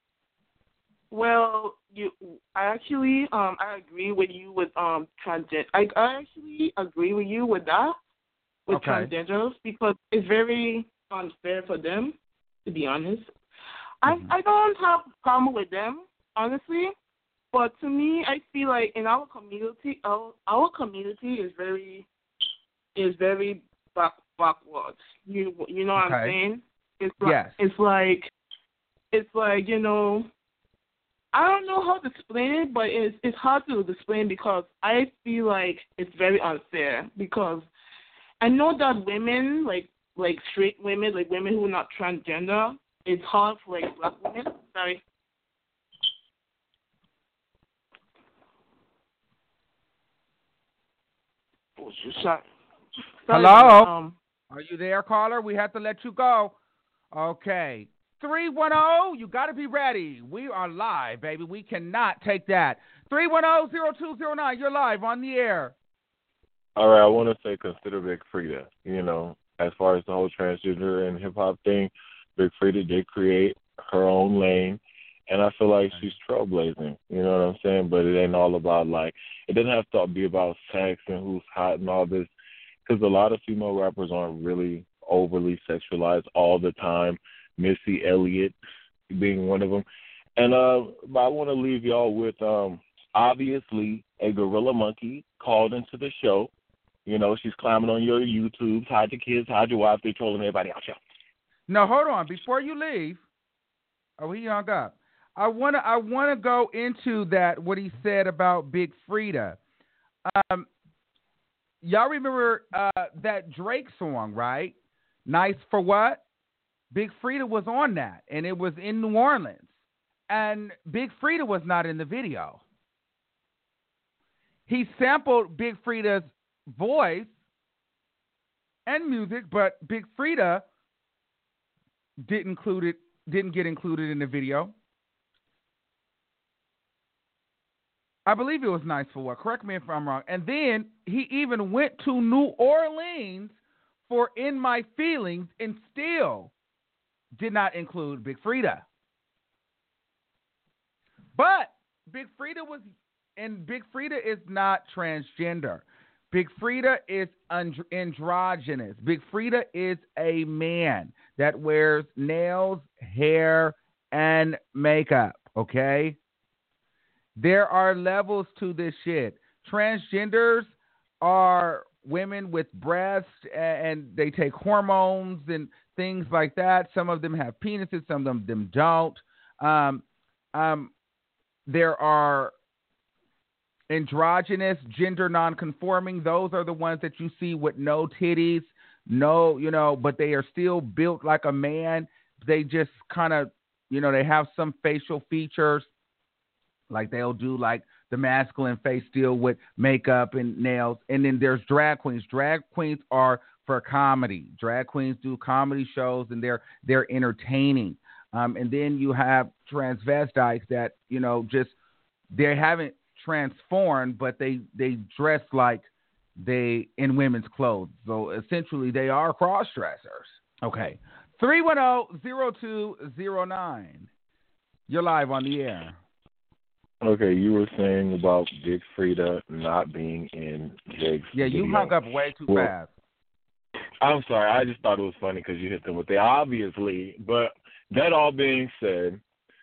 S11: Well, you, I actually, um, I agree with you with um transgender. I, I actually agree with you with that, with
S2: Okay.
S11: transgenders, because it's very unfair for them, to be honest.
S2: Mm-hmm.
S11: I I don't have a problem with them, honestly, but to me, I feel like in our community, our our community is very is very back backwards. You you know what
S2: Okay.
S11: I'm saying? It's like,
S2: Yes.
S11: it's like it's like you know. I don't know how to explain it, but it's it's hard to explain because I feel like it's very unfair, because I know that women, like like straight women, like women who are not transgender, it's hard for like black women. Sorry. Sorry.
S2: Hello?
S11: Um,
S2: Are you there, caller? We have to let you go. Okay. three one zero, you got to be ready. We are live, baby. We cannot take that. three one zero, zero two zero nine, you're live on the air.
S7: All right, I want to say consider Big Frida. You know, as far as the whole transgender and hip-hop thing, Big Frida did create her own lane, and I feel like she's trailblazing. You know what I'm saying? But it ain't all about, like, it doesn't have to be about sex and who's hot and all this, because a lot of female rappers aren't really overly sexualized all the time. Missy Elliott being one of them. And uh, I want to leave y'all with, um, obviously, a gorilla monkey called into the show. You know, she's climbing on your YouTube. Hide your kids, hide your wife. They're trolling everybody out, y'all.
S2: No, hold on. Before you leave, oh, he hung up. I want to I want to go into that, what he said about Big Frida. Um, y'all remember uh, that Drake song, right? Nice for What? Big Frida was on that, and it was in New Orleans. And Big Frida was not in the video. He sampled Big Frida's voice and music, but Big Frida didn't include it, didn't get included in the video. I believe it was Nice for What. Correct me if I'm wrong. And then he even went to New Orleans for In My Feelings and still did not include Big Frida. But Big Frida was, and Big Frida is not transgender. Big Frida is and- androgynous. Big Frida is a man that wears nails, hair, and makeup, okay? There are levels to this shit. Transgenders are women with breasts, and they take hormones and things like that. Some of them have penises, some of them don't. Um, um, there are androgynous, gender non-conforming. Those are the ones that you see with no titties, no, you know, but they are still built like a man. They just kind of, you know, they have some facial features. Like they'll do like the masculine face still with makeup and nails. And then there's drag queens. Drag queens are for comedy. Drag queens do comedy shows and they're they're entertaining. Um, and then you have transvestites that, you know, just they haven't transformed, but they, they dress like they in women's clothes. So essentially they are cross-dressers. Okay. three one zero, zero two zero nine. You're live on the air.
S7: Okay, you were saying about Big Frida not being in Jake's
S2: Yeah, you
S7: video.
S2: hung up way too
S7: well,
S2: fast.
S7: I'm sorry. I just thought it was funny because you hit them with the obviously. But that all being said,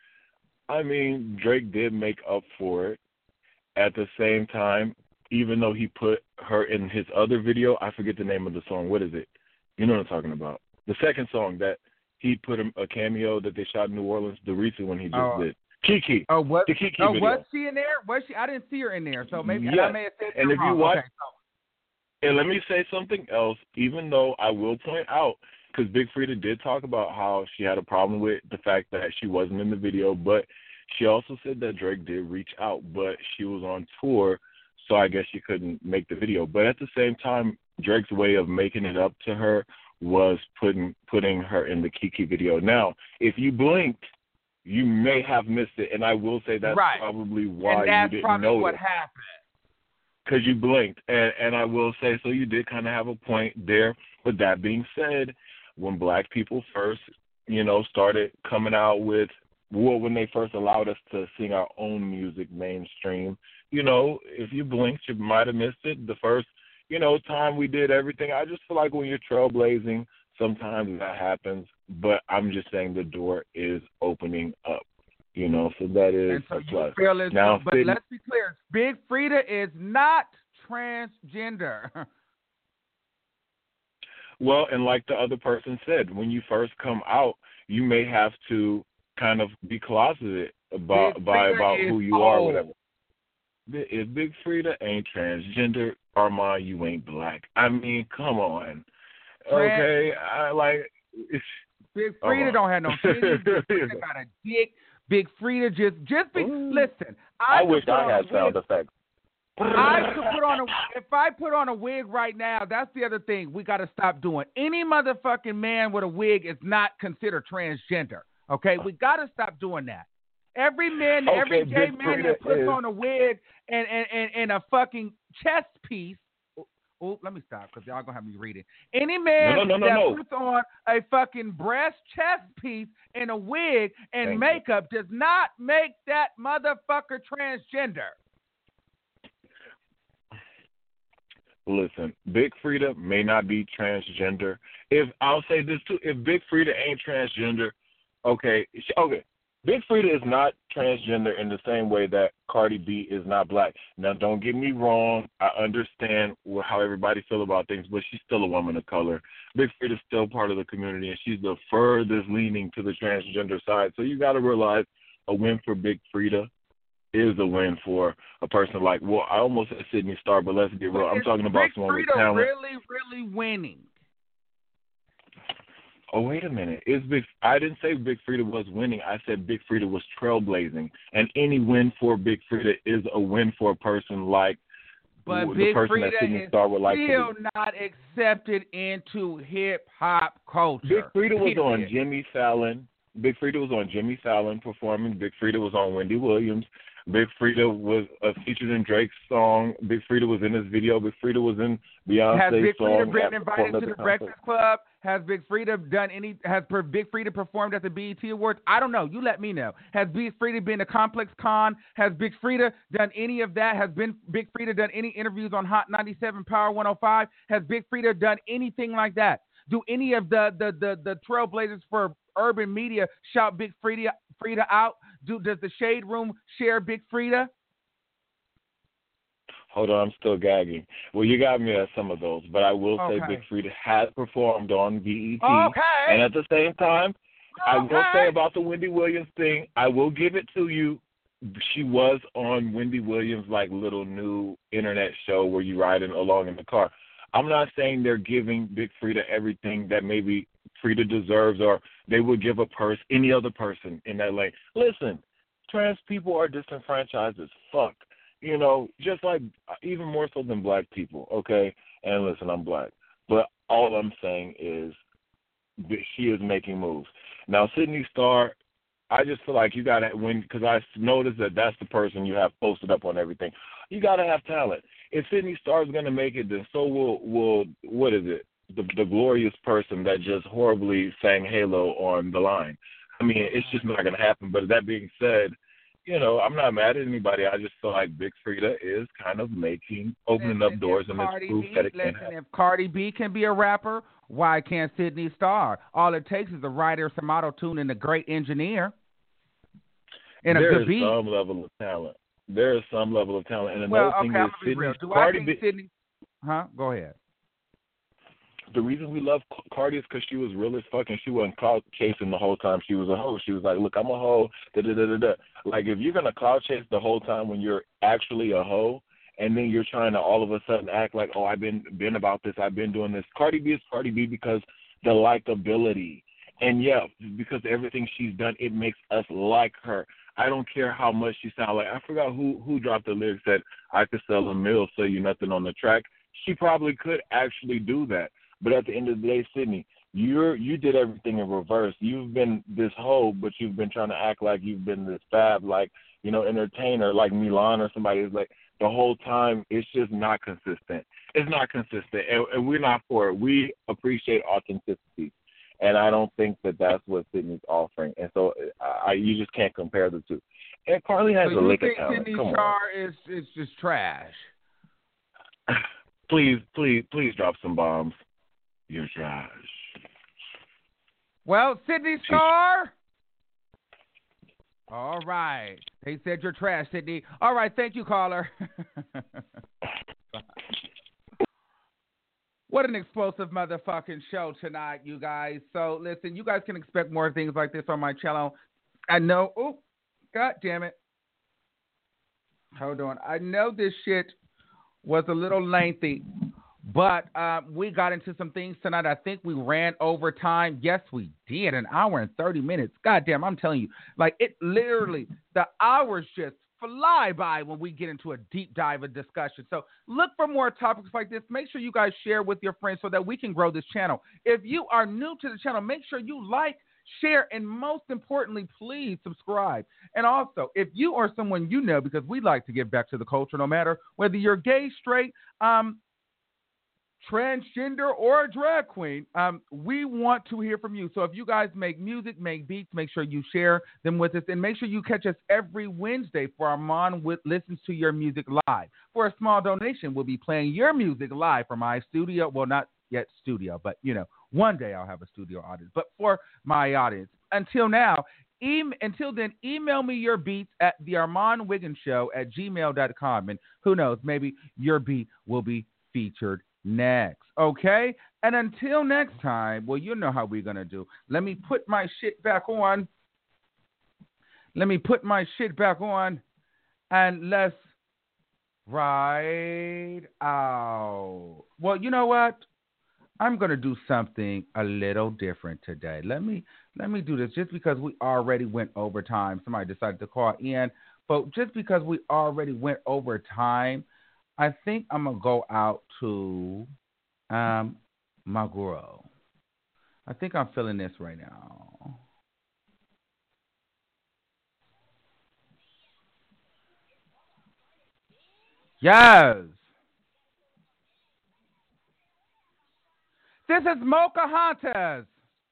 S7: I mean, Drake did make up for it. At the same time, even though he put her in his other video, I forget the name of the song. What is it? You know what I'm talking about. The second song that he put him a cameo that they shot in New Orleans, the recent one he just
S2: Oh.
S7: did. Kiki.
S2: Oh, what?
S7: The Kiki
S2: oh,
S7: video.
S2: was she in there? Was she? I didn't see her in there, so maybe
S7: Yes.
S2: I may have said
S7: And
S2: that
S7: if
S2: wrong.
S7: you watch,
S2: Okay, so.
S7: and let me say something else, even though I will point out, because Big Frida did talk about how she had a problem with the fact that she wasn't in the video, but she also said that Drake did reach out, but she was on tour, so I guess she couldn't make the video. But at the same time, Drake's way of making it up to her was putting putting her in the Kiki video. Now, if you blinked, you may have missed it, and I will say that's
S2: right.
S7: probably why
S2: and that's
S7: you didn't
S2: probably
S7: know
S2: what
S7: it.
S2: happened.
S7: Because you blinked, and, and I will say, so you did kind of have a point there. But that being said, when black people first, you know, started coming out with, well, when they first allowed us to sing our own music mainstream, you know, if you blinked, you might have missed it. The first, you know, time we did everything, I just feel like when you're trailblazing, sometimes that happens. But I'm just saying the door is opening up. You know, so that is
S2: and so
S7: a plus.
S2: You feel as
S7: now,
S2: but
S7: Sydney,
S2: let's be clear. Big Frida is not transgender.
S7: well, and like the other person said, when you first come out, you may have to kind of be closeted about
S2: Big
S7: by
S2: Frida
S7: about
S2: is
S7: who you
S2: old.
S7: are, or whatever. If Big Frida ain't transgender, Armand, you ain't black. I mean, come on.
S2: Trans-
S7: okay, I like. It's,
S2: Big Frida
S7: oh,
S2: don't have no titties. Big Frida got a dick. Big Frida just just be
S7: Ooh.
S2: listen.
S7: I,
S2: I,
S7: wish
S2: put
S7: I
S2: on
S7: had
S2: a
S7: sound
S2: wig.
S7: effects.
S2: I could put on a if I put on a wig right now, that's the other thing we got to stop doing. Any motherfucking man with a wig is not considered transgender. Okay, we got to stop doing that. Every man,
S7: Okay,
S2: every gay
S7: Big
S2: man
S7: Frida
S2: that puts
S7: is-
S2: on a wig and and, and, and a fucking chest piece. Oh, let me stop because y'all gonna have me reading. Any man
S7: No, no, no,
S2: that
S7: no, no.
S2: puts on a fucking breast chest piece and a wig and
S7: Thank
S2: makeup does not make that motherfucker transgender.
S7: Listen, Big Frida may not be transgender. If I'll say this too, if Big Frida ain't transgender, okay, she- okay, Big Frida is not transgender in the same way that Cardi B is not black. Now, don't get me wrong. I understand wh- how everybody feel about things, but she's still a woman of color. Big Frida's still part of the community, and she's the furthest leaning to the transgender side. So you got to realize a win for Big Frida is a win for a person like, well, I almost said Sydney Star, but let's get real. I'm
S2: Is
S7: talking about
S2: Big
S7: someone with
S2: Frida
S7: talent.
S2: really, really winning?
S7: Oh, wait a minute. Is Big? I didn't say Big Frida was winning. I said Big Frida was trailblazing. And any win for Big Frida is a win for a person like
S2: But
S7: the
S2: Big
S7: person
S2: Frida
S7: that Sydney
S2: is
S7: Star would like to
S2: still
S7: be.
S2: not accepted into hip hop culture.
S7: Big Frida was on
S2: Period.
S7: Jimmy Fallon. Big Frida was on Jimmy Fallon performing. Big Frida was on Wendy Williams. Big Frida was uh, featured in Drake's song. Big Frida was in his video. Big Frida was in Beyonce's
S2: Has Big Frida
S7: song.
S2: been
S7: at-
S2: invited
S7: performed
S2: to
S7: at
S2: the
S7: concert.
S2: Breakfast Club? Has Big Frida done any? Has per- Big Frida performed at the B E T Awards? I don't know. You let me know. Has Big Frida been to Complex Con? Has Big Frida done any of that? Has been Big Frida done any interviews on Hot ninety-seven Power one oh five? Has Big Frida done anything like that? Do any of the the the, the trailblazers for urban media shout Big Frida Frida out? Do does the Shade Room share Big Frida?
S7: Hold on, I'm still gagging. Well, you got me at some of those, but I will say
S2: Okay.
S7: Big Frida has performed on B E T.
S2: Okay.
S7: And at the same time, I will
S2: Okay.
S7: say about the Wendy Williams thing, I will give it to you. She was on Wendy Williams' like little new internet show where you ride in along in the car. I'm not saying they're giving Big Frida everything that maybe Frida deserves or they would give a person, any other person in that lane. Listen, trans people are disenfranchised as fuck. You know, just like even more so than black people, okay? And listen, I'm black. But all I'm saying is that she is making moves. Now, Sydney Star, I just feel like you got to win because I noticed that that's the person you have posted up on everything. You got to have talent. If Sydney Star is going to make it, then so will, will what is it, the, the glorious person that just horribly sang Halo on The Line. I mean, it's just not going to happen. But that being said, you know, I'm not mad at anybody. I just feel like Big Frida is kind of making, opening
S2: Listen,
S7: up doors,
S2: if
S7: and
S2: Cardi
S7: it's proof
S2: B,
S7: that it can
S2: listen,
S7: happen.
S2: if Cardi B can be a rapper, why can't Sydney Star? All it takes is a writer, some auto-tune, and a great engineer. And a
S7: There
S2: good
S7: is
S2: beat.
S7: some level of talent. There is some level of talent. And
S2: Well,
S7: another
S2: okay,
S7: thing
S2: I'm
S7: is
S2: gonna be
S7: Sydney,
S2: real. Do
S7: Cardi
S2: I
S7: B.
S2: think Sydney? Huh? Go ahead.
S7: The reason we love Cardi is because she was real as fuck and she wasn't clout chasing the whole time she was a hoe. She was like, look, I'm a hoe, da da da da da. Like, if you're going to clout chase the whole time when you're actually a hoe and then you're trying to all of a sudden act like, oh, I've been been about this, I've been doing this. Cardi B is Cardi B because the likability. And, yeah, because everything she's done, it makes us like her. I don't care how much she sounds like. I forgot who, who dropped the lyrics that I could sell a mill, sell you nothing on the track. She probably could actually do that. But at the end of the day, Sydney, you're you did everything in reverse. You've been this hoe, but you've been trying to act like you've been this fab, like, you know, entertainer, like Milan or somebody. Is like the whole time. It's just not consistent. It's not consistent, and, and we're not for it. We appreciate authenticity, and I don't think that that's what Sydney's offering. And so I, you just can't compare the two. And Carly has
S2: So
S7: a
S2: you
S7: lick of
S2: think
S7: talent.
S2: Sydney
S7: Come on.
S2: Star is is just trash?
S7: Please, please, please drop some bombs. You're trash.
S2: Well, Sydney Star. All right. They said you're trash, Sydney. All right. Thank you, caller. What an explosive motherfucking show tonight, you guys. So, listen, you guys can expect more things like this on my channel. I know. Oh, God damn it. Hold on. I know this shit was a little lengthy, but uh, we got into some things tonight. I think we ran over time. Yes, we did. An hour and thirty minutes. God damn, I'm telling you. Like, it literally, the hours just fly by when we get into a deep dive of discussion. So look for more topics like this. Make sure you guys share with your friends so that we can grow this channel. If you are new to the channel, make sure you like, share, and most importantly, please subscribe. And also, if you are someone you know, because we like to give back to the culture, no matter whether you're gay, straight, um, transgender, or a drag queen, um, we want to hear from you. So if you guys make music, make beats, make sure you share them with us, and make sure you catch us every Wednesday for Armand with Listens to Your Music Live. For a small donation, we'll be playing your music live from my studio. Well, not yet studio, but, you know, one day I'll have a studio audience. But for my audience, until now, e- until then, email me your beats at the Armand Wiggins Show at gmail dot com. And who knows, maybe your beat will be featured next, okay? And until next time, well, you know how we're going to do. Let me put my shit back on. Let me put my shit back on, and let's ride out. Well, you know what? I'm going to do something a little different today. Let me let me do this just because we already went over time. Somebody decided to call in. But just because we already went over time, I think I'm going to go out to um, Maguro. I think I'm feeling this right now. Yes. This is Mocahontas.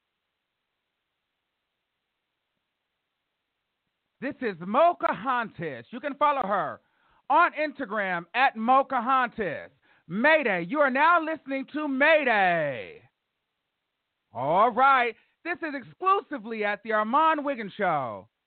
S2: This is Mocahontas. You can follow her on Instagram at Mocahontas. Mayday. You are now listening to Mayday. All right. This is exclusively at the Armand Wiggins Show.